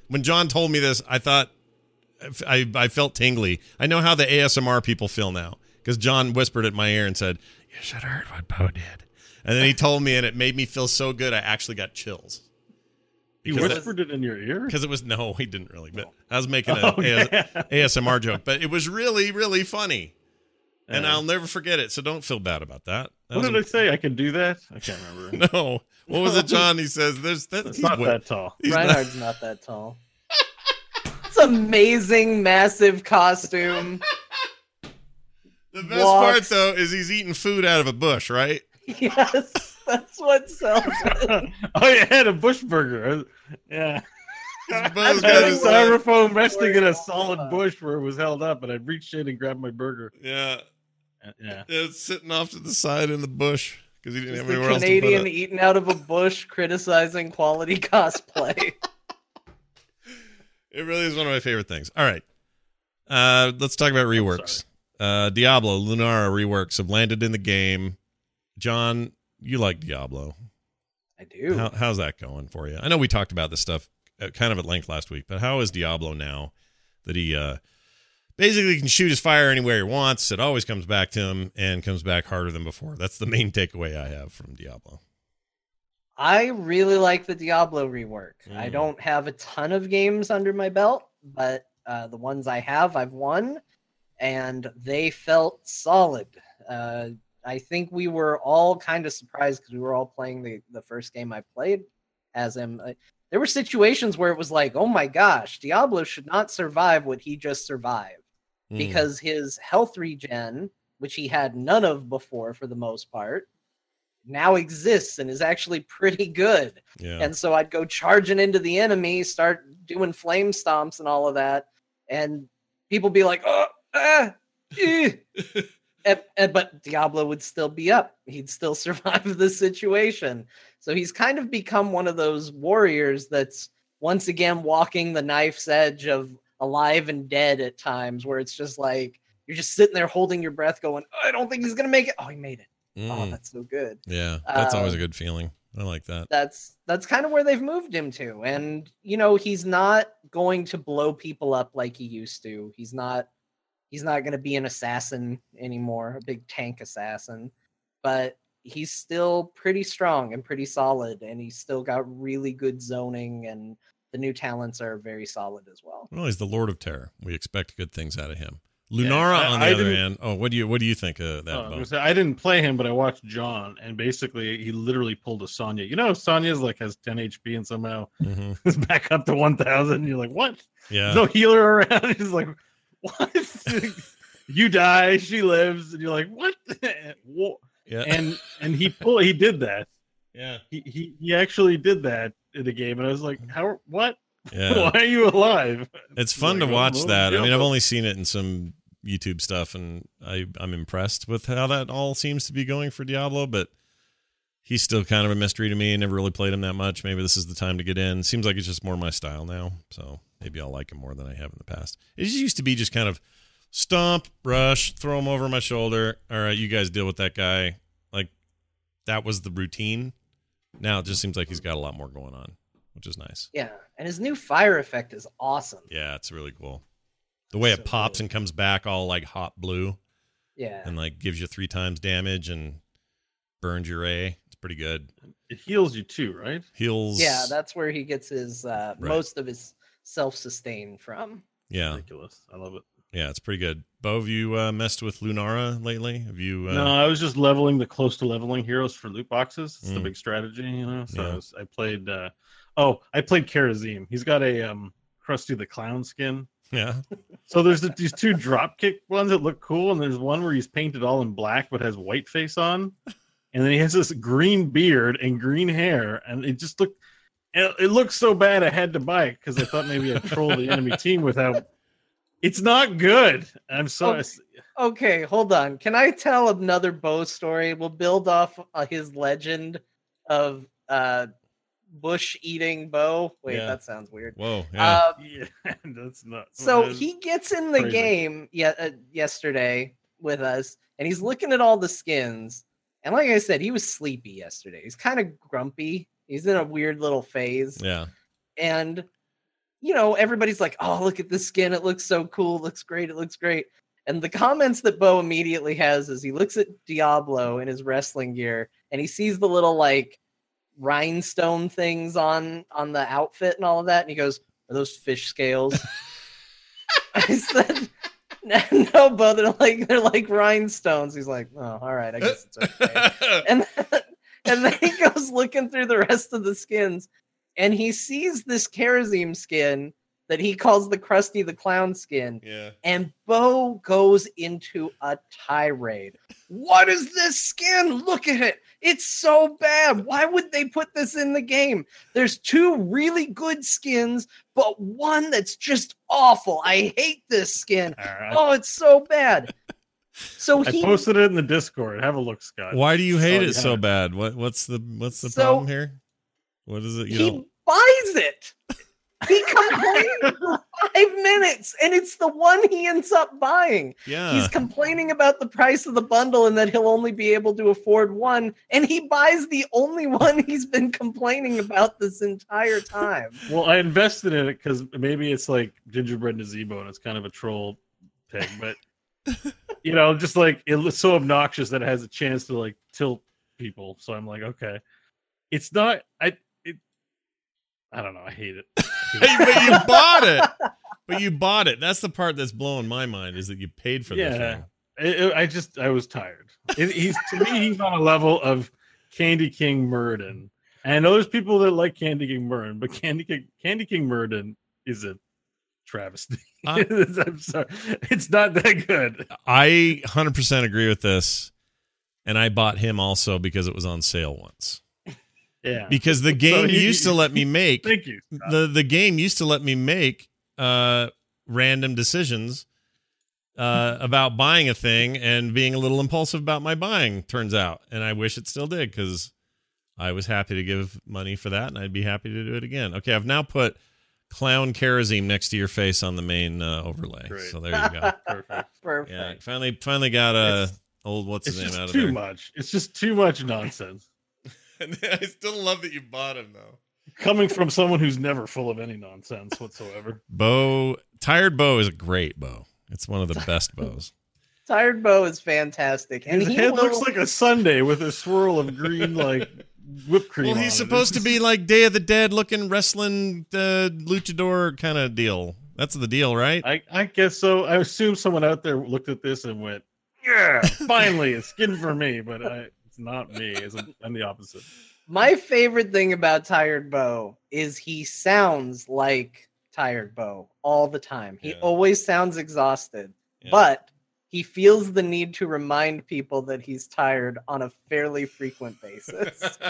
when John told me this, I thought I I felt tingly. I know how the A S M R people feel now because John whispered at my ear and said, "You should have heard what Bo did," and then he told me, and it made me feel so good. I actually got chills. He whispered it in your ear? Because it was, no, he didn't really, but I was making an okay. A S M R joke, but it was really, really funny. And Yeah. I'll never forget it, so don't feel bad about that. that What was did a- I say? I can do that? I can't remember. No. What was it, John? He says, there's that, It's he's not wa- that tall. he's not- Reinhardt's not that tall. It's amazing, massive costume. The best walks. part, though, is he's eating food out of a bush, right? Yes, that's what sells it. Oh, you had a bush burger. Yeah. Bo's I had got a his, styrofoam resting in a solid bush where it was held up, and I reached in and grabbed my burger. yeah, Yeah. it's sitting off to the side in the bush because he didn't Just have the anywhere else to Canadian put it. eating out of a bush, criticizing quality cosplay. It really is one of my favorite things. All right. Uh, let's talk about reworks. Uh, Diablo, Lunara reworks have landed in the game. John, you like Diablo. I do. How, how's that going for you? I know we talked about this stuff uh, kind of at length last week, but how is Diablo now that he uh, basically can shoot his fire anywhere he wants? It always comes back to him and comes back harder than before. That's the main takeaway I have from Diablo. I really like the Diablo rework. I Mm. don't have a ton of games under my belt, but uh, the ones I have, I've won, and they felt solid. Uh, I think we were all kind of surprised because we were all playing the, the first game I played as him. Uh, there were situations where it was like, oh my gosh, Diablo should not survive what he just survived Mm. because his health regen, which he had none of before for the most part, now exists and is actually pretty good. Yeah. And so I'd go charging into the enemy, start doing flame stomps and all of that. And people be like, oh, ah, eh. and, and, but Diablo would still be up. He'd still survive the situation. So he's kind of become one of those warriors that's once again walking the knife's edge of alive and dead at times, where it's just like, you're just sitting there holding your breath going, oh, I don't think he's going to make it. Oh, he made it. Oh, Mm. that's so good. Yeah. That's always a Um, good feeling. I like that. That's that's kind of where they've moved him to. And you know, he's not going to blow people up like he used to. He's not he's not going to be an assassin anymore, a big tank assassin. But he's still pretty strong and pretty solid, and he's still got really good zoning, and the new talents are very solid as well. Well, he's the Lord of Terror. We expect good things out of him. Lunara, I- on the I other didn't- hand, oh, what do you what do you think of that? Oh, I, was Bo? gonna say, I didn't play him, but I watched John, and basically he literally pulled a Sonya. You know, Sonya's like has ten H P and somehow Mhm. is back up to one thousand. You're like, what? Yeah. There's no healer around. He's like, what? You die, she lives, and you're like, what? Wha- Yeah. and and he pull he did that. yeah. He, he he actually did that in the game, and I was like, how? What? Yeah. Why are you alive? It's fun Like, to watch oh, that. I mean, yeah. I've only seen it in some YouTube stuff, and I, I'm impressed with how that all seems to be going for Diablo, but he's still kind of a mystery to me. I never really played him that much. Maybe this is the time to get in. Seems like it's just more my style now, so maybe I'll like him more than I have in the past. It just used to be just kind of stomp, rush, throw him over my shoulder. All right, you guys deal with that guy. Like, that was the routine. Now it just seems like he's got a lot more going on, which is nice. Yeah, and his new fire effect is awesome. Yeah, it's really cool. The way it So pops good. and comes back all like hot blue Yeah. and like gives you three times damage and burns your A. It's pretty good. It heals you too, right? Heals. Yeah, that's where he gets his uh, Right. most of his self-sustain from. yeah, Ridiculous. I love it. yeah. It's pretty good. Bo, have you uh, messed with Lunara lately? Have you? Uh, No, I was just leveling the close to leveling heroes for loot boxes. It's the Mm. big strategy, you know. So Yeah. I, was, I played. Uh, oh, I played Karazim. He's got a um, Krusty the Clown skin. Yeah. So there's the, these two dropkick ones that look cool, and there's one where he's painted all in black but has white face on, and then he has this green beard and green hair, and it just looked. It, it looks so bad. I had to buy it because I thought maybe I'd troll the enemy team without. It's not good. I'm sorry. Okay, hold on. Can I tell another Bo story? We'll build off uh, his legend of uh, bush eating Bo. Wait, Yeah. that sounds weird. Whoa. Yeah. Uh, Yeah, that's not. so that's he gets in the crazy. game yeah, uh, yesterday with us, and he's looking at all the skins. And like I said, he was sleepy yesterday. He's kind of grumpy. He's in a weird little phase. yeah. And you know, everybody's like, oh, look at this skin. It looks so cool. It looks great. It looks great. And the comments that Bo immediately has is he looks at Diablo in his wrestling gear and he sees the little like rhinestone things on, on the outfit and all of that. And he goes, are those fish scales? I said, no, Bo, they're like, they're like rhinestones. He's like, oh, all right. I guess it's okay. and, then, and then he goes looking through the rest of the skins and he sees this Karazim skin that he calls the Krusty the Clown skin. Yeah. And Bo goes into a tirade. What is this skin? Look at it. It's so bad. Why would they put this in the game? There's two really good skins, but one that's just awful. I hate this skin. Right. Oh, it's so bad. So I he posted it in the Discord. Have a look, Scott. Why do you hate Oh, it yeah. so bad? What what's the what's the So- problem here? What is it? You he don't buys it. He complains for five minutes, and it's the one he ends up buying. Yeah. He's complaining about the price of the bundle and that he'll only be able to afford one, and he buys the only one he's been complaining about this entire time. Well, I invested in it because maybe it's like Gingerbread Nazebo and it's kind of a troll pig, but you know, just like it looks so obnoxious that it has a chance to like tilt people. So I'm like, okay, it's not. I it. I don't know. I hate it. Hey, but you bought it. But you bought it. That's the part that's blowing my mind is that you paid for the Yeah. thing. It, it- I just I was tired. It, he's to me he's on a level of Candy King Murden. And I know there's people that like Candy King Murden, but Candy King Candy King Murden is a travesty. Uh, I'm sorry, it's not that good. I one hundred percent agree with this. And I bought him also because it was on sale once. Yeah, Because the game he- used to let me make thank you. Scott. the the game used to let me make uh random decisions uh about buying a thing and being a little impulsive about my buying, turns out. And I wish it still did because I was happy to give money for that and I'd be happy to do it again. Okay, I've now put Clown Karazim next to your face on the main uh, overlay. Great. So there you go. Perfect. Perfect. Yeah, finally finally got a It's- old what's It's his name just out of too there. much. It's just too much nonsense. And I still love that you bought him though. Coming from someone who's never full of any nonsense whatsoever. Bo Tired Bo is a great bow. It's one of the best bows. Tired Bo is fantastic. And His he head will... looks like a sundae with a swirl of green, like whipped cream. Well, on he's it. supposed to be like Day of the Dead looking wrestling uh, luchador kind of deal. That's the deal, right? I, I guess so. I assume someone out there looked at this and went, "Yeah, finally, a skin for me." But I, it's not me. It's, I'm the opposite. My favorite thing about Tired Bo is he sounds like Tired Bo all the time. He Yeah. always sounds exhausted, Yeah. but he feels the need to remind people that he's tired on a fairly frequent basis.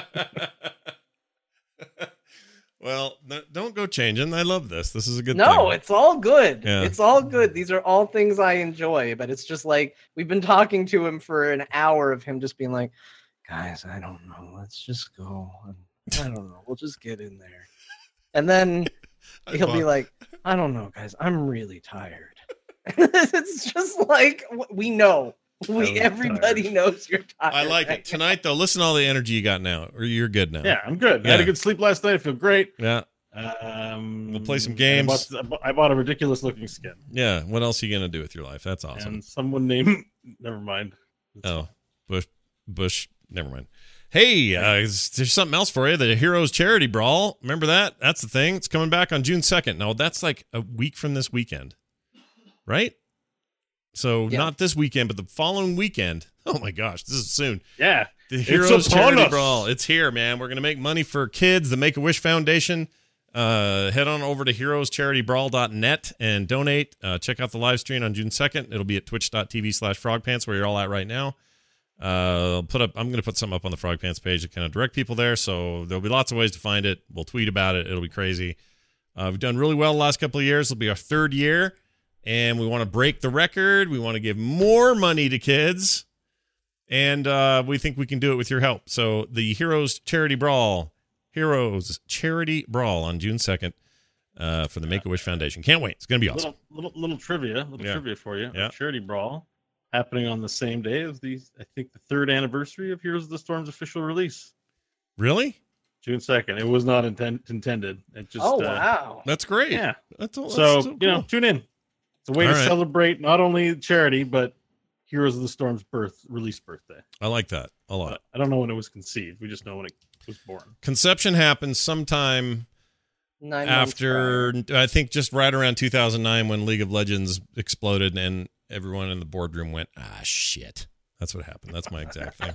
Well, no, don't go changing. I love this. This is a good No, thing. it's all good. Yeah. It's all good. These are all things I enjoy, but it's just like we've been talking to him for an hour of him just being like, guys, I don't know. Let's just go. I don't know. We'll just get in there. And then I he'll be bought- like, I don't know, guys. I'm really tired. It's just like w- we know. We I'm everybody tired. knows you're tired. I like right it. Tonight, though, listen to all the energy you got now, or you're good now. Yeah, I'm good. I had Yeah. a good sleep last night. I feel great. Yeah. Um, We'll play some I games. bought, I bought- I bought a ridiculous looking skin, Yeah. What else are you going to do with your life? That's awesome. and someone named. Never mind. It's Oh, fine. Bush, Bush. Never mind. Hey, uh, is- there's something else for you. The Heroes Charity Brawl. Remember that? That's the thing. It's coming back on June second. Now, that's like a week from this weekend, right? So Yeah. not this weekend, but the following weekend. Oh my gosh, this is soon. Yeah, The It's Heroes upon Charity us. Brawl. It's here, man. We're going to make money for kids. The Make-A-Wish Foundation. Uh, head on over to heroes charity brawl dot net and donate. Uh, check out the live stream on June second. It'll be at twitch.tv slash frogpants where you're all at right now. Uh, I'll put up. I'm going to put something up on the Frog Pants page to kind of direct people there. So there'll be lots of ways to find it. We'll tweet about it. It'll be crazy. Uh, we've done really well the last couple of years. It'll be our third year, and we want to break the record. We want to give more money to kids, and uh, we think we can do it with your help. So the Heroes Charity Brawl, Heroes Charity Brawl on June second uh, for the Make-A-Wish Foundation. Can't wait. It's going to be awesome. little little little trivia, little Yeah. trivia for you. Yeah. Charity Brawl happening on the same day as the I think the third anniversary of Heroes of the Storm's official release. Really? June second. It was not intent- intended. It just. Oh uh, wow. That's great. Yeah. That's, all, that's So, so cool. you know, tune in. It's a way All to right. celebrate not only charity, but Heroes of the Storm's birth, release birthday. I like that a lot. But I don't know when it was conceived. We just know when it was born. Conception happened sometime Nine months after, prior. I think just right around two thousand nine when League of Legends exploded and everyone in the boardroom went, ah, shit. That's what happened. That's my exact thing.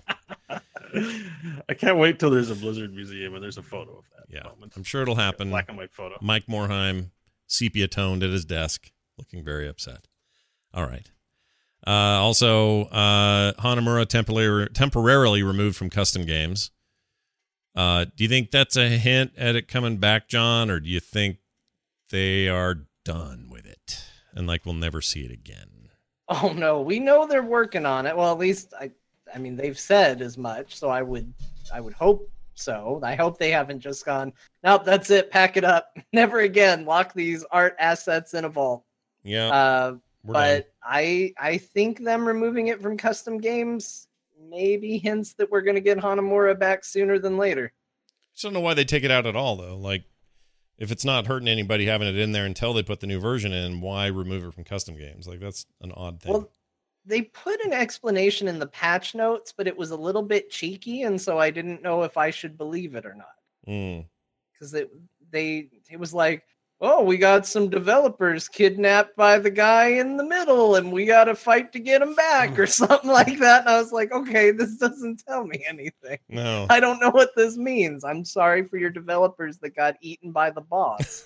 I can't wait till there's a Blizzard museum and there's a photo of that Yeah, moment. I'm sure it'll happen. Black and white photo. Mike Morheim, sepia toned at his desk, looking very upset. All right. Uh, also, uh, Hanamura temporarily temporarily removed from custom games. Uh, do you think that's a hint at it coming back, John, or do you think they are done with it and like we'll never see it again? Oh no, we know they're working on it. Well, at least I, I mean, they've said as much. So I would, I would hope so. I hope they haven't just gone, nope, that's it, pack it up, never again, lock these art assets in a vault. Yeah, Uh, we're but done. I, I think them removing it from custom games maybe hints that we're going to get Hanamura back sooner than later. Just don't know why they take it out at all, though. Like, if it's not hurting anybody having it in there until they put the new version in, why remove it from custom games? Like, that's an odd thing. Well, they put an explanation in the patch notes, but it was a little bit cheeky, and so I didn't know if I should believe it or not. Mm. Because it, they, it was like, oh, we got some developers kidnapped by the guy in the middle, and we got to fight to get him back, or something like that. And I was like, okay, this doesn't tell me anything. No. I don't know what this means. I'm sorry for your developers that got eaten by the boss.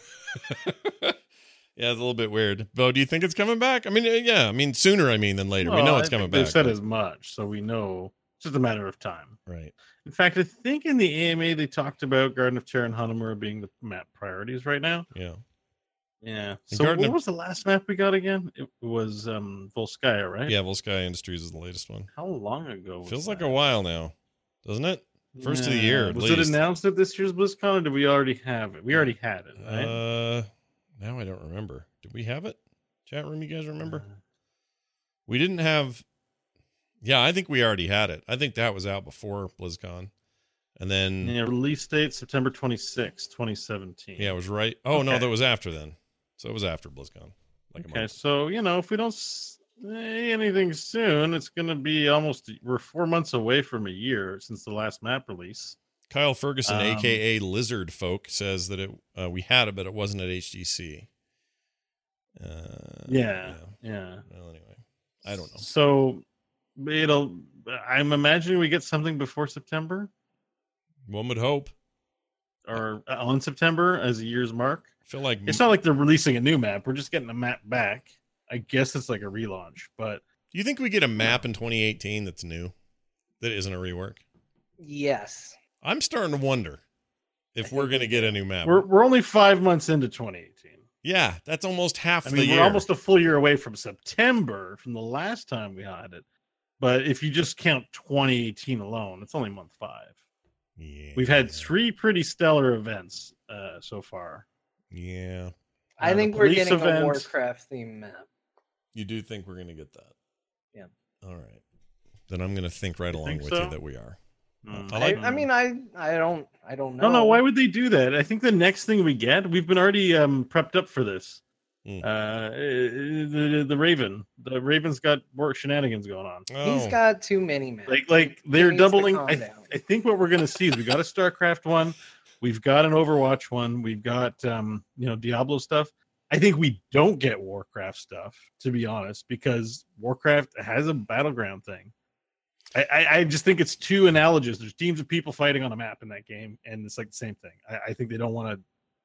Yeah, it's a little bit weird. Bo, do you think it's coming back? I mean, uh, yeah, I mean, sooner, I mean, than later. we Well, know I it's coming think They've back. said but- as much, so we know it's just a matter of time. Right. In fact, I think in the A M A they talked about Garden of Terror and Hanamura being the map priorities right now. Yeah. Yeah. And So Garden what of- was the last map we got again? It was um, Volskaya, right? Yeah, Volskaya Industries is the latest one. How long ago? Was Feels like that? a while now, doesn't it? First of the Yeah. year, at Was least. it announced at this year's BlizzCon, or did we already have it? We already had it, right? Uh, now I don't remember. Did we have it? Chat room, you guys remember? Uh, We didn't have. Yeah, I think we already had it. I think that was out before BlizzCon, and then yeah, release date September twenty-sixth, twenty seventeen. yeah, it was right. Oh no, Okay. that was after then. So it was after BlizzCon. Like a Okay, month. so you know, if we don't say anything soon, it's going to be almost we're four months away from a year since the last map release. Kyle Ferguson, Um, aka Lizard Folk, says that it uh, we had it, but it wasn't at H G C. Uh, Yeah, yeah. Well, anyway, I don't know. So it'll. I'm imagining we get something before September One would hope. or on September as a year's mark. I feel like It's not like they're releasing a new map. We're just getting the map back. I guess it's like a relaunch, but Do you think we get a map in twenty eighteen that's new, that isn't a rework? Yes. I'm starting to wonder if we're going to get a new map. we're we're only five months into twenty eighteen. Yeah, that's almost half I the mean, year. we're almost a full year away from September from the last time we had it. But if you just count twenty eighteen alone, it's only month five. Yeah. We've had three pretty stellar events uh, so far. Yeah. I Uh, the think we're police getting event- a Warcraft theme map. You do think we're going to get that? Yeah. All right. Then I'm going to think right You along think with so? you that we are. Mm. I I, like- I mean, I, I don't, I don't know. No, no. Why would they do that? I think the next thing we get, we've been already um, prepped up for this. Mm. Uh, the the Raven, the Raven's got work shenanigans going on. He's Oh. got too many maps. Like like they're needs to doubling. calm I, down. I think what we're gonna see is we got a StarCraft one, we've got an Overwatch one, we've got um you know Diablo stuff. I think we don't get Warcraft stuff, to be honest, because Warcraft has a battleground thing. I, I, I just think it's too analogous. There's teams of people fighting on a map in that game, and it's like the same thing. I, I think they don't want to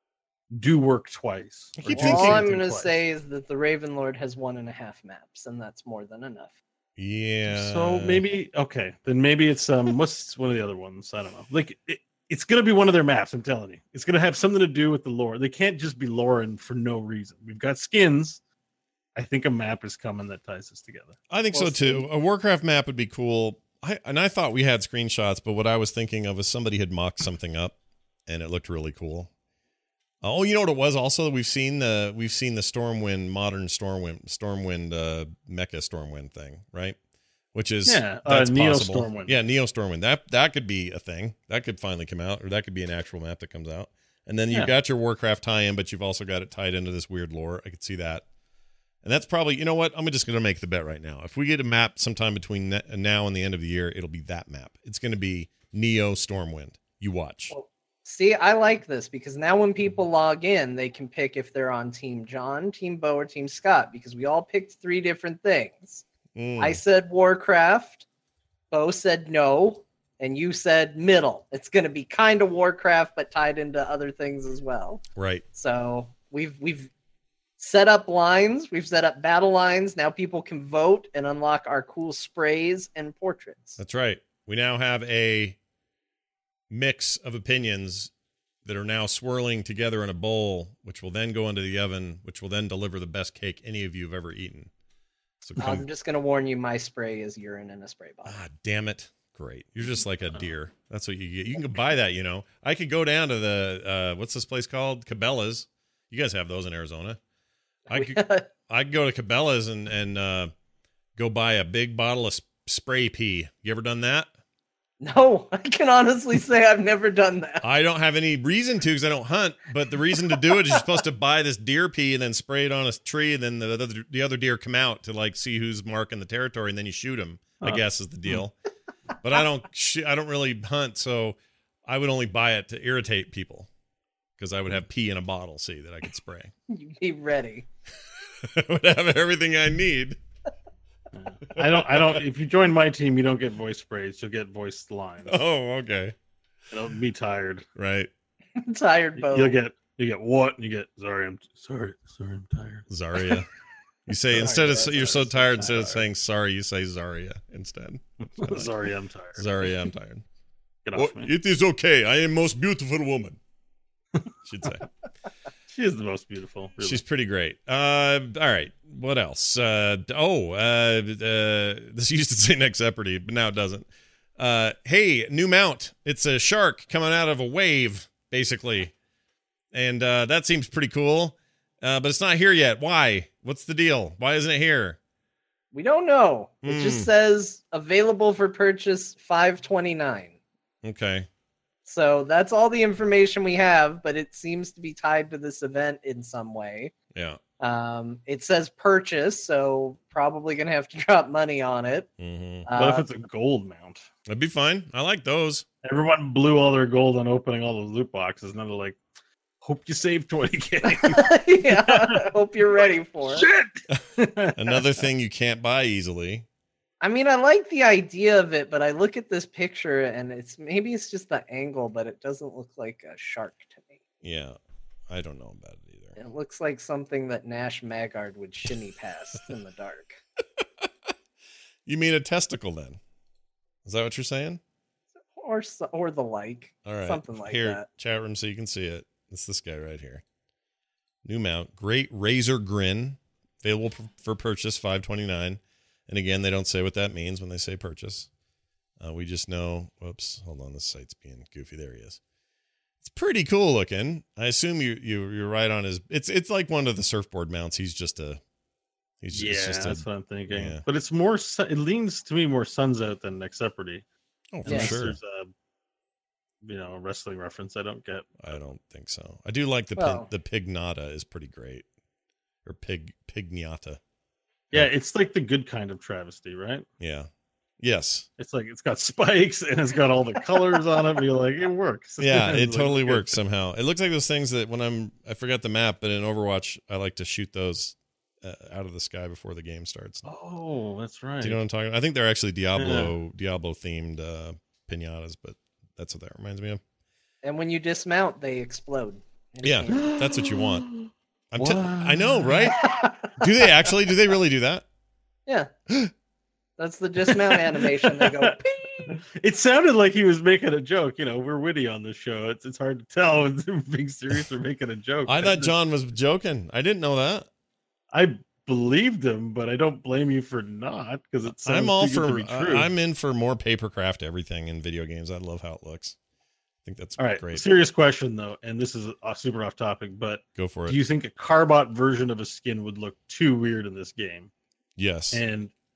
do work twice. I or keep do thinking- All the same I'm thing going to twice. say is that the Raven Lord has one and a half maps, and that's more than enough. Yeah. So maybe okay, then maybe it's um what's one of the other ones? I don't know. Like it, it's gonna be one of their maps. I'm telling you, it's gonna have something to do with the lore. They can't just be loring for no reason. We've got skins. I think a map is coming that ties us together. I think We'll so too. A Warcraft map would be cool. I, and I thought we had screenshots, but what I was thinking of is somebody had mocked something up, and it looked really cool. Oh, you know what it was? Also, we've seen the we've seen the Stormwind modern Stormwind Stormwind uh, mecha Stormwind thing, right? which is Yeah, uh, that's Neo possible. Stormwind. Yeah, Neo Stormwind. That that could be a thing. That could finally come out, or that could be an actual map that comes out. And then you've Yeah. got your Warcraft tie-in, but you've also got it tied into this weird lore. I could see that. And that's probably, you know what? I'm just going to make the bet right now. If we get a map sometime between ne- now and the end of the year, it'll be that map. It's going to be Neo Stormwind. You watch. Well, see, I like this because now when people log in, they can pick if they're on Team John, Team Bo, or Team Scott because we all picked three different things. Mm. I said Warcraft, Bo said no, and you said middle. It's going to be kind of Warcraft, but tied into other things as well. Right. So we've we've set up lines. We've set up battle lines. Now people can vote and unlock our cool sprays and portraits. That's right. We now have a mix of opinions that are now swirling together in a bowl, which will then go into the oven, which will then deliver the best cake any of you have ever eaten. So come, I'm just going to warn you, my spray is urine in a spray bottle. ah, damn it. Great. You're just like a deer. That's what you get. You can go buy that, you know. I could go down to the, uh, what's this place called? Cabela's. You guys have those in Arizona. I could, I could go to Cabela's and, and uh, go buy a big bottle of spray pea. You ever done that? No, I can honestly say I've never done that. I don't have any reason to because I don't hunt, but the reason to do it is you're supposed to buy this deer pea and then spray it on a tree, and then the other, the other deer come out to like see who's marking the territory, and then you shoot them, I Huh. guess is the deal. But I don't sh- I don't really hunt, so I would only buy it to irritate people because I would have pea in a bottle, see, that I could spray. You be ready. I would have everything I need. I don't. I don't. If you join my team, you don't get voice sprays. You'll get voice lines. Oh, okay. It'll be tired. Right. I'm tired, Bo. You'll get. You get what? And you get. Sorry, I'm sorry. Sorry, I'm tired. Zarya. You say Sorry, instead of sorry, you're so sorry, tired, instead of sorry. saying sorry, you say Zarya instead. Sorry, I'm tired. Zarya, I'm tired. Get Oh, off me. it is okay. I am most beautiful woman. She'd say. She is the most beautiful. Really. She's pretty great. Uh, all right. What else? Uh, oh, uh, uh, this used to say Next Jeopardy, but now it doesn't. Uh, hey, new mount. It's a shark coming out of a wave, basically. And uh, that seems pretty cool. Uh, but it's not here yet. Why? What's the deal? Why isn't it here? We don't know. It Hmm. just says available for purchase five twenty-nine. Okay. So that's all the information we have, but it seems to be tied to this event in some way. Yeah. Um, it says purchase, so probably gonna have to drop money on it. Mm-hmm. Uh, What if it's a gold mount? That'd be fine. I like those. Everyone blew all their gold on opening all those loot boxes, and then they're like, "Hope you saved twenty k." yeah, I hope you're ready for it. Shit. Another thing you can't buy easily. I mean, I like the idea of it, but I look at this picture and it's maybe it's just the angle, but it doesn't look like a shark to me. Yeah. I don't know about it either. It looks like something that Nash Magard would shimmy past in the dark. You mean a testicle then? Is that what you're saying? Or so- or the like. All right. Something like here, that. chat room so you can see it. It's this guy right here. New mount. Great Razor Grin. Available for, for purchase, five twenty-nine. And again, they don't say what that means when they say purchase. Uh, we just know. Whoops. Hold on. This site's being goofy. There he is. It's pretty cool looking. I assume you, you, you're right on his. It's it's like one of the surfboard mounts. He's just a. He's Yeah, it's just that's a, what I'm thinking. yeah. But it's more. su- It leans to me more Suns Out than Next Jeopardy. Oh, for Yeah. Unless sure. There's a, you know, a wrestling reference I don't get. I don't think so. I do like the Well- pin, the pignata is pretty great, or pig pignata. Yeah, it's like the good kind of travesty, right? Yeah. Yes. It's like it's got spikes and it's got all the colors on it. But you're like, it works. Yeah, it It's like, totally good. works somehow. It looks like those things that when I'm I forgot the map, but in Overwatch I like to shoot those uh, out of the sky before the game starts. Oh, that's right. Do you know what I'm talking about? I think they're actually Diablo Diablo themed uh, pinatas, but that's what that reminds me of. And when you dismount, they explode. And Yeah, can't- that's what you want. I'm t- What? I know, right? Do they actually? Do they really do that? yeah. That's the dismount animation. They go, "Ping." It sounded like he was making a joke. You know, we're witty on this show. It's it's hard to tell when they're being serious or making a joke. I thought John was joking. I didn't know that. I believed him, but I don't blame you for not because it's. I'm all for. uh, I'm in for more papercraft everything in video games. I love how it looks. I think that's all right. great. Serious question though, and this is a super off topic, but Go for it. do you think a Carbot version of a skin would look too weird in this game? Yes. And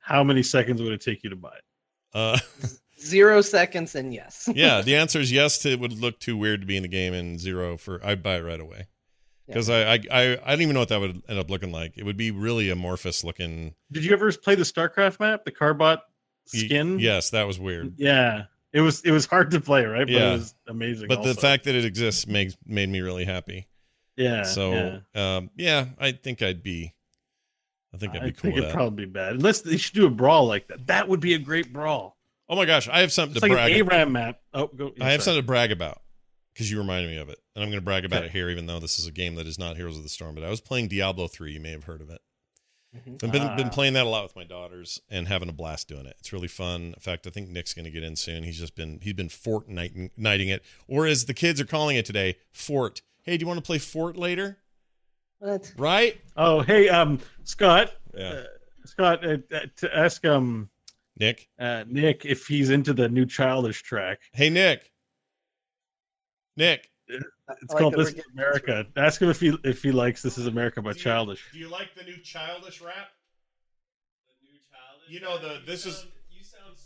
how many seconds would it take you to buy it? Uh, Zero seconds and yes. yeah, the answer is yes. To, it would look too weird to be in the game, and zero for I'd buy it right away. Because yeah. I, I I I don't even know what that would end up looking like. It would be really amorphous looking. Did you ever play the StarCraft map, the Carbot skin? Y- yes, that was weird. Yeah, it was it was hard to play, right? But yeah. it was amazing. But also. the fact that it exists makes made me really happy. Yeah. So yeah, um, yeah I think I'd be. I think I'd be I cool think with it'd that. probably be bad. Unless they should do a brawl like that. That would be a great brawl. Oh my gosh, I have something It's to like brag. an A RAM map. Oh, go. I have sorry. something to brag about because you reminded me of it, and I'm going to brag about Okay. it here, even though this is a game that is not Heroes of the Storm. But I was playing Diablo three. You may have heard of it. Mm-hmm. I've been, Ah. been playing that a lot with my daughters and having a blast doing it. It's really fun. In fact, I think Nick's going to get in soon. He's just been he's been Fortniting it, or as the kids are calling it today, Fort. Hey, do you want to play Fort later? What? Right? Oh, hey, um, Scott. Yeah. Uh, Scott, uh, uh, to ask um Nick. uh, Nick if he's into the new Childish track. Hey, Nick. Nick. It's like called that we're This Is getting- America. Ask him if he if he likes This Is America by Childish. Do you like the new Childish rap? The new Childish. You know the this is. You sound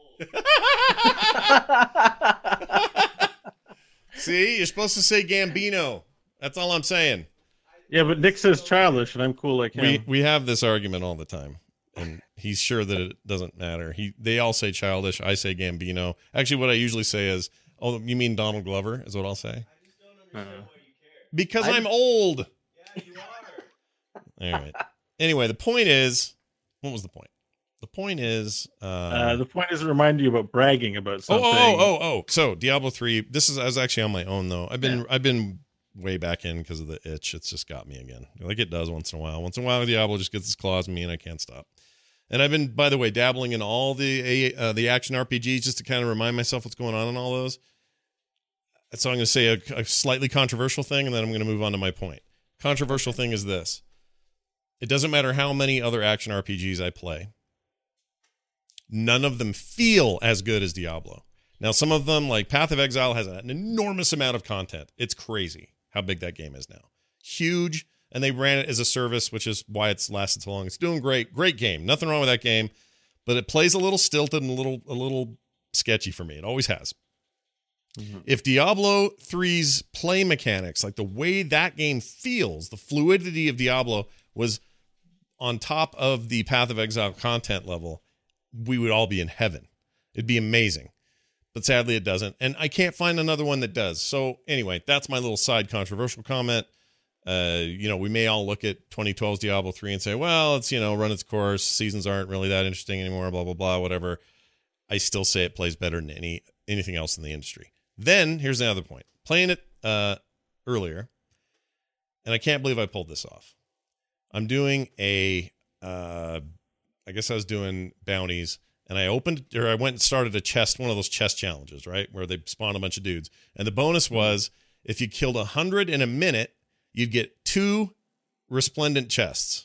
so old. See, you're supposed to say Gambino. That's all I'm saying. Yeah, but Nick says Childish, and I'm cool like him. We we have this argument all the time, and he's sure that it doesn't matter. He they all say Childish. I say Gambino. Actually, what I usually say is, "Oh, you mean Donald Glover?" Is what I'll say. I just don't understand Uh-uh. why you care. Because I- I'm old. Yeah, you are. All right. Anyway, the point is, what was the point? The point is, uh, uh, the point is to remind you about bragging about oh, something. oh, oh, oh, oh. So Diablo three. This is I was actually on my own though. I've been I've been way back in because of the itch. It's just got me again, like it does once in a while. Once in a while, Diablo just gets its claws in me, and I can't stop. And I've been, by the way, dabbling in all the uh, the action R P Gs just to kind of remind myself what's going on in all those. So I'm going to say a, a slightly controversial thing, and then I'm going to move on to my point. Controversial thing is this: it doesn't matter how many other action R P Gs I play. None of them feel as good as Diablo. Now, some of them, like Path of Exile, has an enormous amount of content. It's crazy how big that game is now. Huge. And they ran it as a service, which is why it's lasted so long. It's doing great. Great game. Nothing wrong with that game. But it plays a little stilted and a little, a little sketchy for me. It always has. Mm-hmm. If Diablo three's play mechanics, like the way that game feels, the fluidity of Diablo was on top of the Path of Exile content level, we would all be in heaven. It'd be amazing. But sadly, it doesn't. And I can't find another one that does. So anyway, that's my little side controversial comment. Uh, you know, we may all look at twenty twelve's Diablo three and say, well, it's, you know, run its course. Seasons aren't really that interesting anymore, blah, blah, blah, whatever. I still say it plays better than any anything else in the industry. Then, here's the other point. Playing it uh, earlier, and I can't believe I pulled this off. I'm doing a, uh, I guess I was doing bounties, and I opened, or I went and started a chest, one of those chest challenges, right, where they spawn a bunch of dudes. And the bonus was, if you killed one hundred in a minute, you'd get two resplendent chests.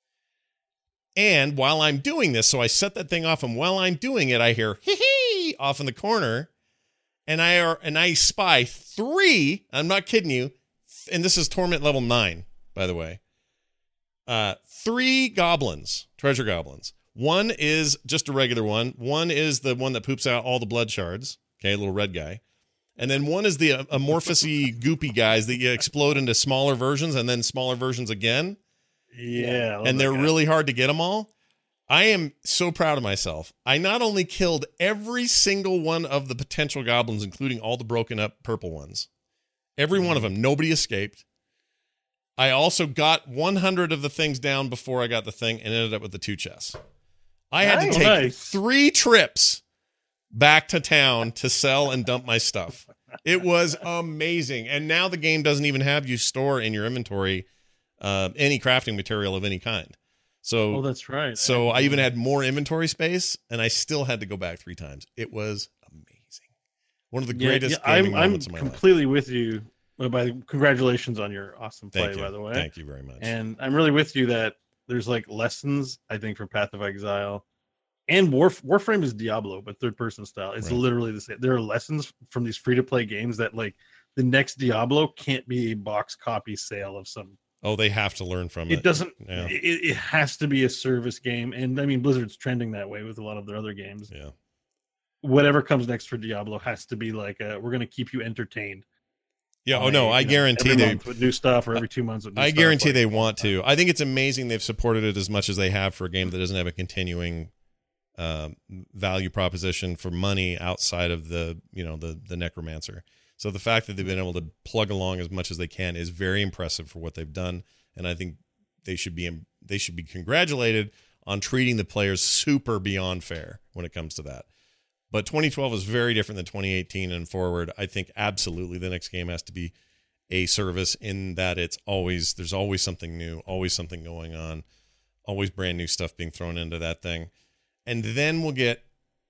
And while I'm doing this, so I set that thing off, and while I'm doing it, I hear hee-hee off in the corner, and I are and I spy three, I'm not kidding you, and this is Torment level nine, by the way, uh, three goblins, treasure goblins. One is just a regular one. One is the one that poops out all the blood shards, okay, a little red guy. And then one is the amorphous-y, goopy guys that you explode into smaller versions and then smaller versions again. Yeah. I love And that they're guy. really hard to get them all. I am so proud of myself. I not only killed every single one of the potential goblins, including all the broken up purple ones. Every one of them. Nobody escaped. I also got one hundred of the things down before I got the thing and ended up with the two chests. I had Nice. to take Nice. three trips back to town to sell and dump my stuff. It was amazing. And now the game doesn't even have you store in your inventory uh, any crafting material of any kind. So, Oh, that's right. so I even had more inventory space, and I still had to go back three times. It was amazing. One of the Yeah, greatest yeah, gaming I'm, I'm moments of my life. completely with you. Well, by congratulations on your awesome play, Thank you. by the way. Thank you very much. And I'm really with you that there's like lessons, I think, for Path of Exile and Warf- Warframe is Diablo, but third person style. It's Right. literally the same. There are lessons from these free to play games that like the next Diablo can't be a box copy sale of some Oh, they have to learn from it. It doesn't. Yeah. It, it has to be a service game, and I mean Blizzard's trending that way with a lot of their other games. Yeah. Whatever comes next for Diablo has to be like, a, we're going to keep you entertained. Yeah. Oh Uh, no, you I know, guarantee every they. month with new stuff, or every two months with new I stuff, guarantee like, they want to. I think it's amazing they've supported it as much as they have for a game that doesn't have a continuing uh, value proposition for money outside of the you know the the Necromancer. So the fact that they've been able to plug along as much as they can is very impressive for what they've done, and I think they should be they should be congratulated on treating the players super beyond fair when it comes to that. But twenty twelve is very different than twenty eighteen and forward. I think absolutely the next game has to be a service in that it's always there's always something new, always something going on, always brand new stuff being thrown into that thing. And then we'll get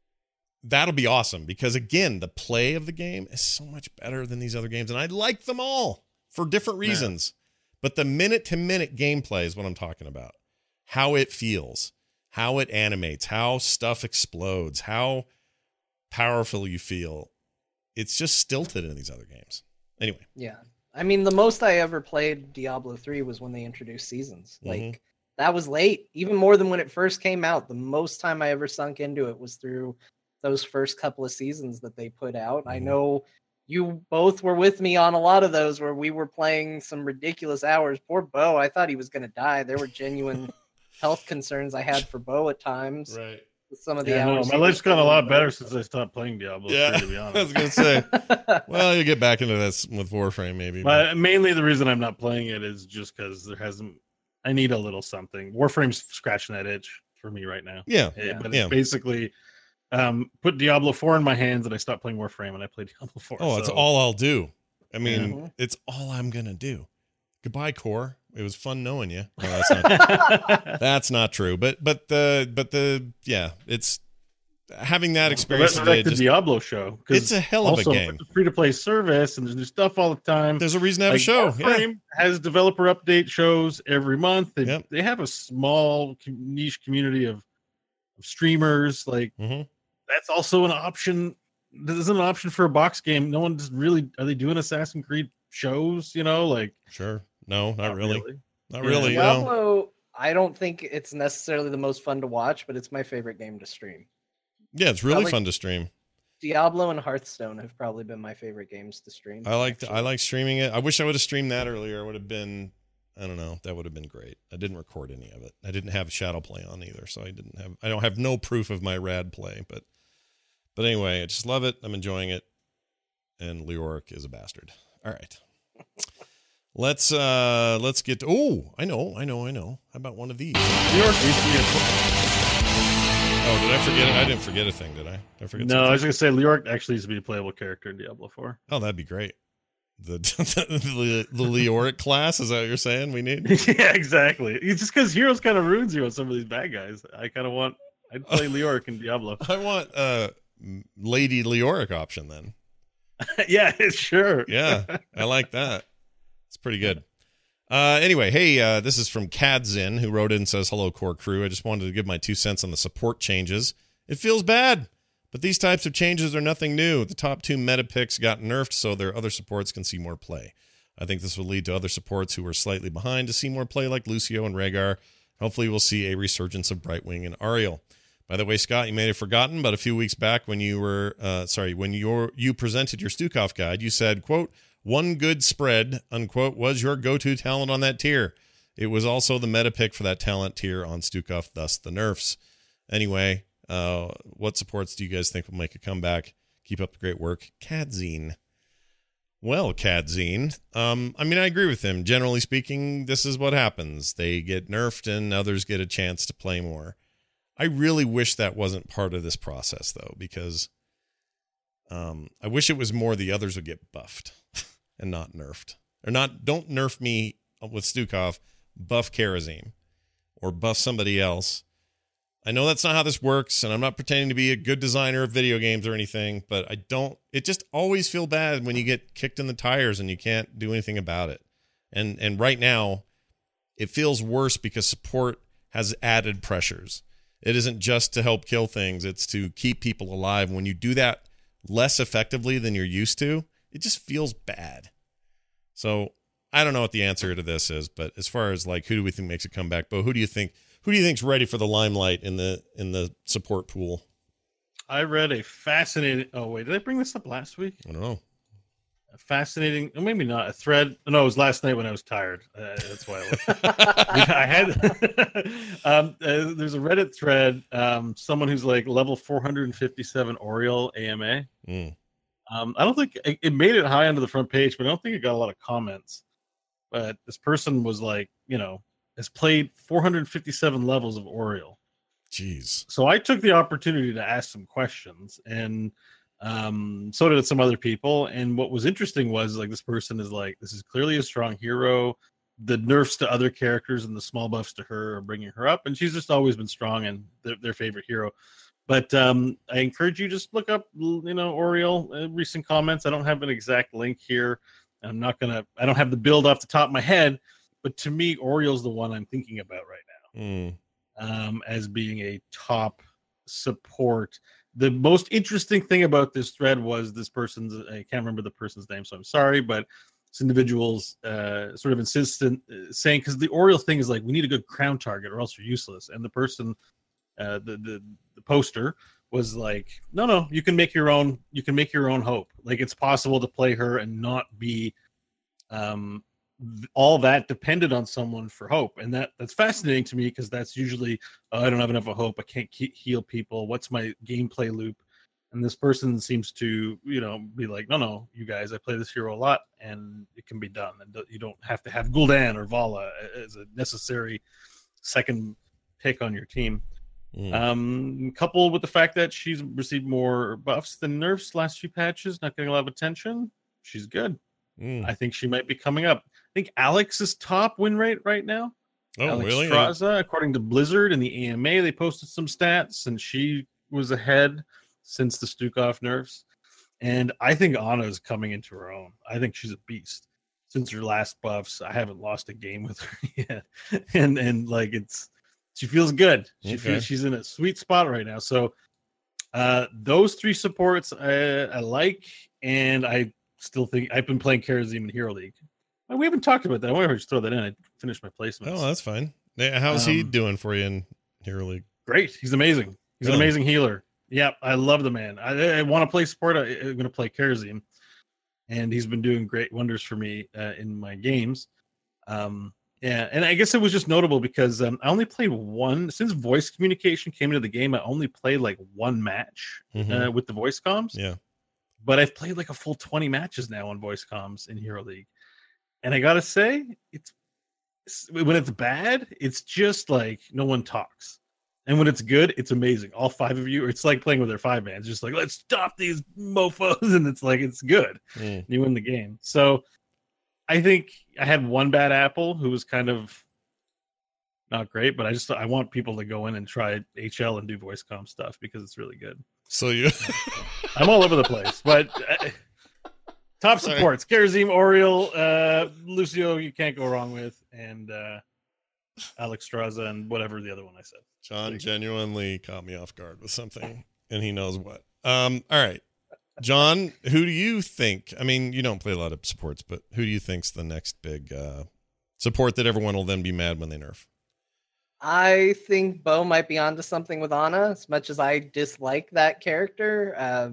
that'll be awesome because again, the play of the game is so much better than these other games, and I like them all for different reasons. Yeah. But the minute to minute gameplay is what I'm talking about. How it feels, how it animates, how stuff explodes, how powerful you feel. It's just stilted in these other games. Anyway. Yeah. I mean, the most I ever played Diablo three was when they introduced seasons. Mm-hmm. Like, that was late, even more than when it first came out. The most time I ever sunk into it was through those first couple of seasons that they put out. Mm-hmm. I know you both were with me on a lot of those where we were playing some ridiculous hours. Poor Bo, I thought he was going to die. There were genuine health concerns I had for Bo at times. Right. With some of the yeah, hours. No, my life's gotten a lot better since I stopped playing Diablo. Yeah, three, to be honest. I was going to say, well, you get back into this with Warframe maybe. But mainly the reason I'm not playing it is just because there hasn't, I need a little something. Warframe's scratching that itch for me right now. Yeah. yeah but it's yeah. basically um, put Diablo four in my hands and I stopped playing Warframe and I played Diablo four. Oh, so. it's all I'll do. I mean, yeah. it's all I'm going to do. Goodbye, Core. It was fun knowing you. No, that's not, that's not true. But, but the, but the, yeah, it's having that experience. Let's back to the Diablo show. It's a hell of also, a game. It's a free to play service and there's new stuff all the time. There's a reason to have like a show. Warframe yeah. has developer update shows every month. They, yep. they have a small niche community of, of streamers. Like mm-hmm. that's also an option. This isn't an option for a box game. No one's really, are they doing Assassin's Creed shows? You know, like sure. No, not, not really. really. Not yeah. really. Diablo, no. I don't think it's necessarily the most fun to watch, but it's my favorite game to stream. Yeah, it's really probably fun to stream. Diablo and Hearthstone have probably been my favorite games to stream. I like I like streaming it. I wish I would have streamed that earlier. It would have been, I don't know, that would have been great. I didn't record any of it. I didn't have Shadow Play on either, so I didn't have. I don't have no proof of my rad play, but but anyway, I just love it. I'm enjoying it, and Leoric is a bastard. All right. Let's uh let's get to, oh I know I know I know how about one of these? Leoric used to be a, oh did I forget it? I didn't forget a thing, did I? Did I forget no, something? I was gonna say Leoric actually used to be a playable character in Diablo four. Oh, that'd be great. The the, the Leoric class, is that what you're saying we need? Yeah, exactly. It's just because Heroes kind of ruins you on some of these bad guys. I kind of want I'd play Leoric in Diablo. I want uh Lady Leoric option then. Yeah, sure. Yeah, I like that. It's pretty good. Uh, anyway, hey, uh, this is from Cadzin, who wrote in and says, hello, Core Crew. I just wanted to give my two cents on the support changes. It feels bad, but these types of changes are nothing new. The top two meta picks got nerfed, so their other supports can see more play. I think this will lead to other supports who were slightly behind to see more play like Lucio and Rhaegar. Hopefully we'll see a resurgence of Brightwing and Ariel. By the way, Scott, you may have forgotten, but a few weeks back when you were, uh, sorry, when you you presented your Stukov guide, you said, quote, one good spread, unquote, was your go-to talent on that tier. It was also the meta pick for that talent tier on Stukov, thus the nerfs. Anyway, uh, what supports do you guys think will make a comeback? Keep up the great work. Cadzine. Well, Cadzine, um, I mean, I agree with him. Generally speaking, this is what happens. They get nerfed and others get a chance to play more. I really wish that wasn't part of this process, though, because um, I wish it was more the others would get buffed and not nerfed. Or not, don't nerf me with Stukov, buff Kharazim or buff somebody else. I know that's not how this works, and I'm not pretending to be a good designer of video games or anything, but I don't, it just always feel bad when you get kicked in the tires and you can't do anything about it. And and right now, it feels worse because support has added pressures. It isn't just to help kill things, it's to keep people alive. When you do that less effectively than you're used to, it just feels bad. So I don't know what the answer to this is, but as far as like who do we think makes a comeback, Bo, who do you think who do you think's ready for the limelight in the in the support pool? I read a fascinating. Oh wait, did I bring this up last week? I don't know. A fascinating, or maybe not a thread. No, it was last night when I was tired. Uh, that's why I, was, I had. um, uh, there's a Reddit thread. Um, someone who's like level four hundred fifty-seven Oriole A M A. Mm. Um, I don't think it, it made it high onto the front page, but I don't think it got a lot of comments. But this person was like, you know, has played four hundred fifty-seven levels of Oriole. Jeez. So I took the opportunity to ask some questions, and um, so did some other people. And what was interesting was like this person is like, this is clearly a strong hero. The nerfs to other characters and the small buffs to her are bringing her up, and she's just always been strong and their, their favorite hero. But um, I encourage you just look up, you know, Oriole uh, recent comments. I don't have an exact link here. I'm not gonna. I don't have the build off the top of my head, but to me, Oriole's the one I'm thinking about right now. Mm. Um, as being a top support. The most interesting thing about this thread was this person's, I can't remember the person's name, so I'm sorry, but this individual's uh, sort of insistent uh, saying, because the Oriole thing is like, we need a good crown target or else you're useless. And the person, uh, the, the, the poster was like, no, no, you can make your own, you can make your own hope. Like it's possible to play her and not be um, all that depended on someone for hope. And that that's fascinating to me because that's usually oh, I don't have enough of hope, I can't ke- heal people, what's my gameplay loop? And this person seems to, you know, be like, no, no, you guys, I play this hero a lot and it can be done, and you don't have to have Gul'dan or Vala as a necessary second pick on your team. mm. Um coupled with the fact that she's received more buffs than nerfs last few patches, not getting a lot of attention, she's good. mm. I think she might be coming up. I think Alex is top win rate right now. Oh, Alex really? Straza, according to Blizzard and the A M A, they posted some stats, and she was ahead since the Stukov nerfs. And I think Ana is coming into her own. I think she's a beast. Since her last buffs, I haven't lost a game with her yet. and and like it's she feels good. She okay. feels she's in a sweet spot right now. So uh those three supports I, I like, and I still think I've been playing Karazim in Hero League. We haven't talked about that. I want to just throw that in. I finished my placements. Oh, that's fine. How's um, he doing for you in Hero League? Great. He's amazing. He's really? an amazing healer. Yeah, I love the man. I, I want to play support. I, I'm going to play Karazim, and he's been doing great wonders for me uh, in my games. Um, yeah, and I guess it was just notable because um, I only played one since voice communication came into the game. I only played like one match mm-hmm. uh, with the voice comms. Yeah, but I've played like a full twenty matches now on voice comms in Hero League. And I gotta say, it's, it's when it's bad, it's just like no one talks, and when it's good, it's amazing. All five of you, it's like playing with their five man. It's just like, let's stop these mofo's, and it's like it's good. Mm. You win the game. So I think I had one bad apple who was kind of not great, but I just I want people to go in and try H L and do voice comm stuff because it's really good. So you, I'm all over the place, but. I, Top supports, Karazim, Oriole, uh, Lucio, you can't go wrong with, and uh, Alex Straza, and whatever the other one I said. John genuinely caught me off guard with something, and he knows what. Um, all right. John, who do you think, I mean, you don't play a lot of supports, but who do you think's the next big uh, support that everyone will then be mad when they nerf? I think Bo might be onto something with Ana, as much as I dislike that character. Uh,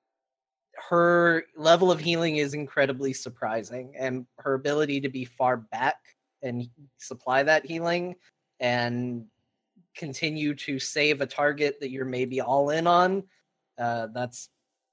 her level of healing is incredibly surprising, and her ability to be far back and supply that healing and continue to save a target that you're maybe all in on, uh, that's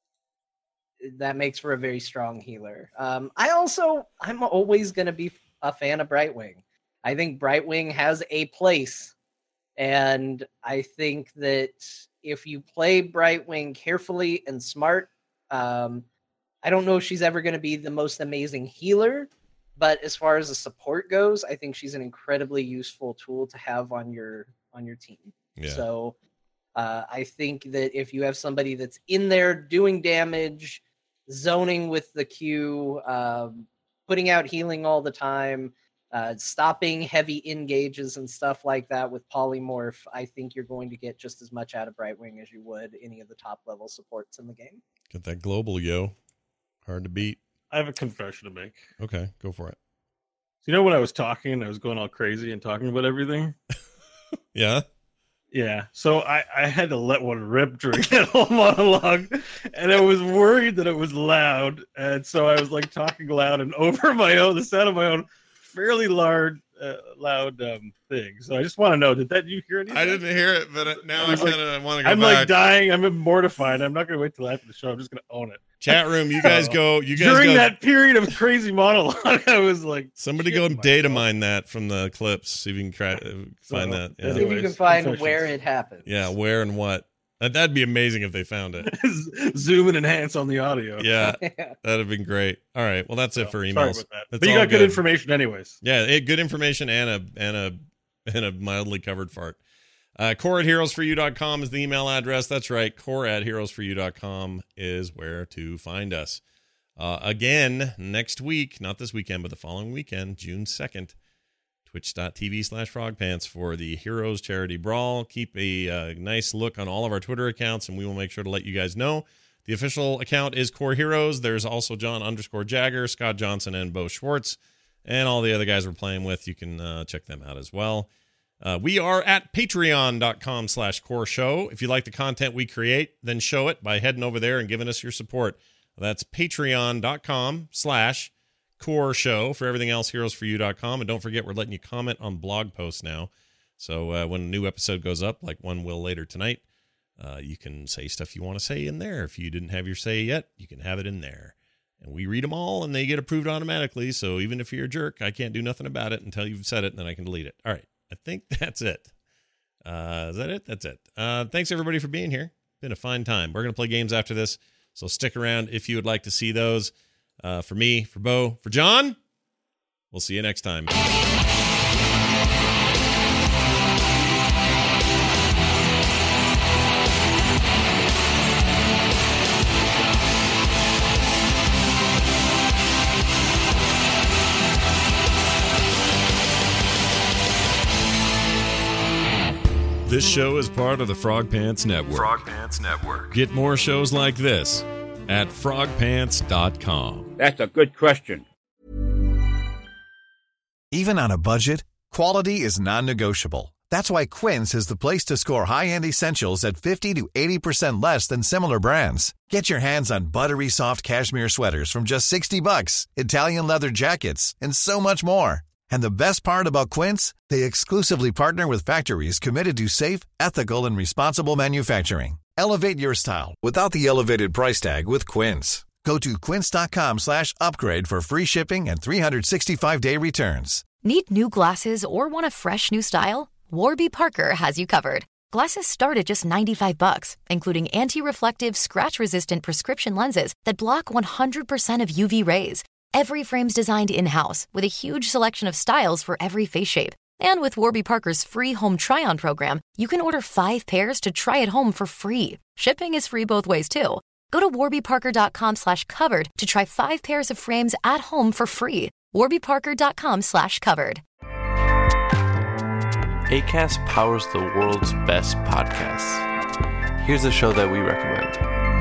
that makes for a very strong healer. Um, I also, I'm always going to be a fan of Brightwing. I think Brightwing has a place, and I think that if you play Brightwing carefully and smart, um, I don't know if she's ever going to be the most amazing healer, but as far as the support goes, I think she's an incredibly useful tool to have on your on your team. Yeah. So uh, I think that if you have somebody that's in there doing damage, zoning with the Q, um, putting out healing all the time, uh, stopping heavy engages and stuff like that with Polymorph, I think you're going to get just as much out of Brightwing as you would any of the top level supports in the game. Get that global, yo. Hard to beat. I have a confession to make. Okay, go for it. you know when I was talking and I was going all crazy and talking about everything? Yeah. Yeah. So I, I had to let one rip during that whole monologue, and I was worried that it was loud. And so I was like talking loud and over my own, the sound of my own fairly loud, uh, loud um, thing. So I just want to know, did that you hear anything? I didn't hear it, but now I, I kind of like, want to go I'm back. like dying. I'm mortified. I'm not going to wait till after the show. I'm just going to own it. Chat room, you guys so, go. You guys during go, that period of crazy monologue, I was like, somebody go data mine that from the clips. See if you can try, uh, find so, that. Yeah. See if you can find where it happened. Yeah, where and what. That, that'd be amazing if they found it. Zoom and enhance on the audio. Yeah, that'd have been great. All right, well that's it so, for emails. Sorry about that. That's but you got good. good information, anyways. Yeah, it, good information and a and a and a mildly covered fart. Uh, core at heroes for you dot com is the email address. That's right. Core at heroes for you dot com is where to find us. Uh, again, next week, not this weekend, but the following weekend, June second, twitch.tv slash frogpants for the Heroes Charity Brawl. Keep a uh, nice look on all of our Twitter accounts, and we will make sure to let you guys know. The official account is Core Heroes. There's also John underscore Jagger, Scott Johnson, and Bo Schwartz, and all the other guys we're playing with. You can uh, check them out as well. Uh, we are at patreon.com slash core show. If you like the content we create, then show it by heading over there and giving us your support. That's patreon.com slash core show. For everything else, heroes for you dot com. And don't forget, we're letting you comment on blog posts now. So uh, when a new episode goes up, like one will later tonight, uh, you can say stuff you want to say in there. If you didn't have your say yet, you can have it in there. And we read them all, and they get approved automatically. So even if you're a jerk, I can't do nothing about it until you've said it, and then I can delete it. All right. I think that's it. Uh, is that it? That's it. Uh, thanks, everybody, for being here. Been a fine time. We're going to play games after this, so stick around if you would like to see those. Uh, for me, for Bo, for John, we'll see you next time. This show is part of the Frog Pants Network. Frog Pants Network. Get more shows like this at frog pants dot com. That's a good question. Even on a budget, quality is non-negotiable. That's why Quince is the place to score high-end essentials at fifty to eighty percent less than similar brands. Get your hands on buttery soft cashmere sweaters from just sixty bucks, Italian leather jackets, and so much more. And the best part about Quince, they exclusively partner with factories committed to safe, ethical, and responsible manufacturing. Elevate your style without the elevated price tag with Quince. Go to quince.com slash upgrade for free shipping and three sixty-five day returns. Need new glasses or want a fresh new style? Warby Parker has you covered. Glasses start at just ninety-five bucks, including anti-reflective, scratch-resistant prescription lenses that block one hundred percent of U V rays. Every frame's designed in-house with a huge selection of styles for every face shape. And with Warby Parker's free home try-on program, you can order five pairs to try at home for free. Shipping is free both ways, too. Go to warbyparker.com slash covered to try five pairs of frames at home for free. warbyparker.com slash covered. Acast powers the world's best podcasts. Here's a show that we recommend.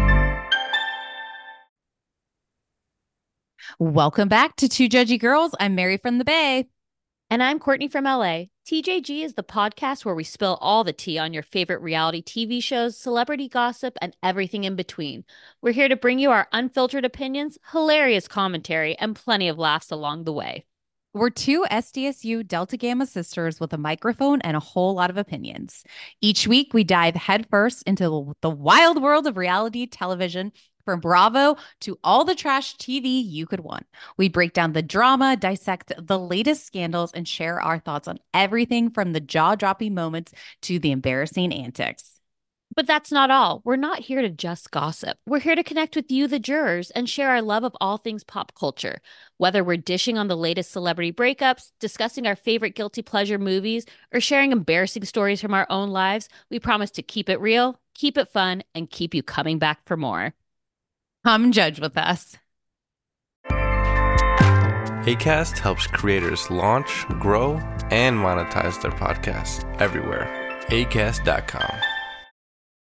Welcome back to Two Judgy Girls. I'm Mary from the Bay. And I'm Courtney from L A. T J G is the podcast where we spill all the tea on your favorite reality T V shows, celebrity gossip, and everything in between. We're here to bring you our unfiltered opinions, hilarious commentary, and plenty of laughs along the way. We're two S D S U Delta Gamma sisters with a microphone and a whole lot of opinions. Each week, we dive headfirst into the wild world of reality television, from Bravo to all the trash T V you could want. We break down the drama, dissect the latest scandals, and share our thoughts on everything from the jaw-dropping moments to the embarrassing antics. But that's not all. We're not here to just gossip. We're here to connect with you, the jurors, and share our love of all things pop culture. Whether we're dishing on the latest celebrity breakups, discussing our favorite guilty pleasure movies, or sharing embarrassing stories from our own lives, we promise to keep it real, keep it fun, and keep you coming back for more. Come judge with us. Acast helps creators launch, grow, and monetize their podcasts everywhere. acast dot com.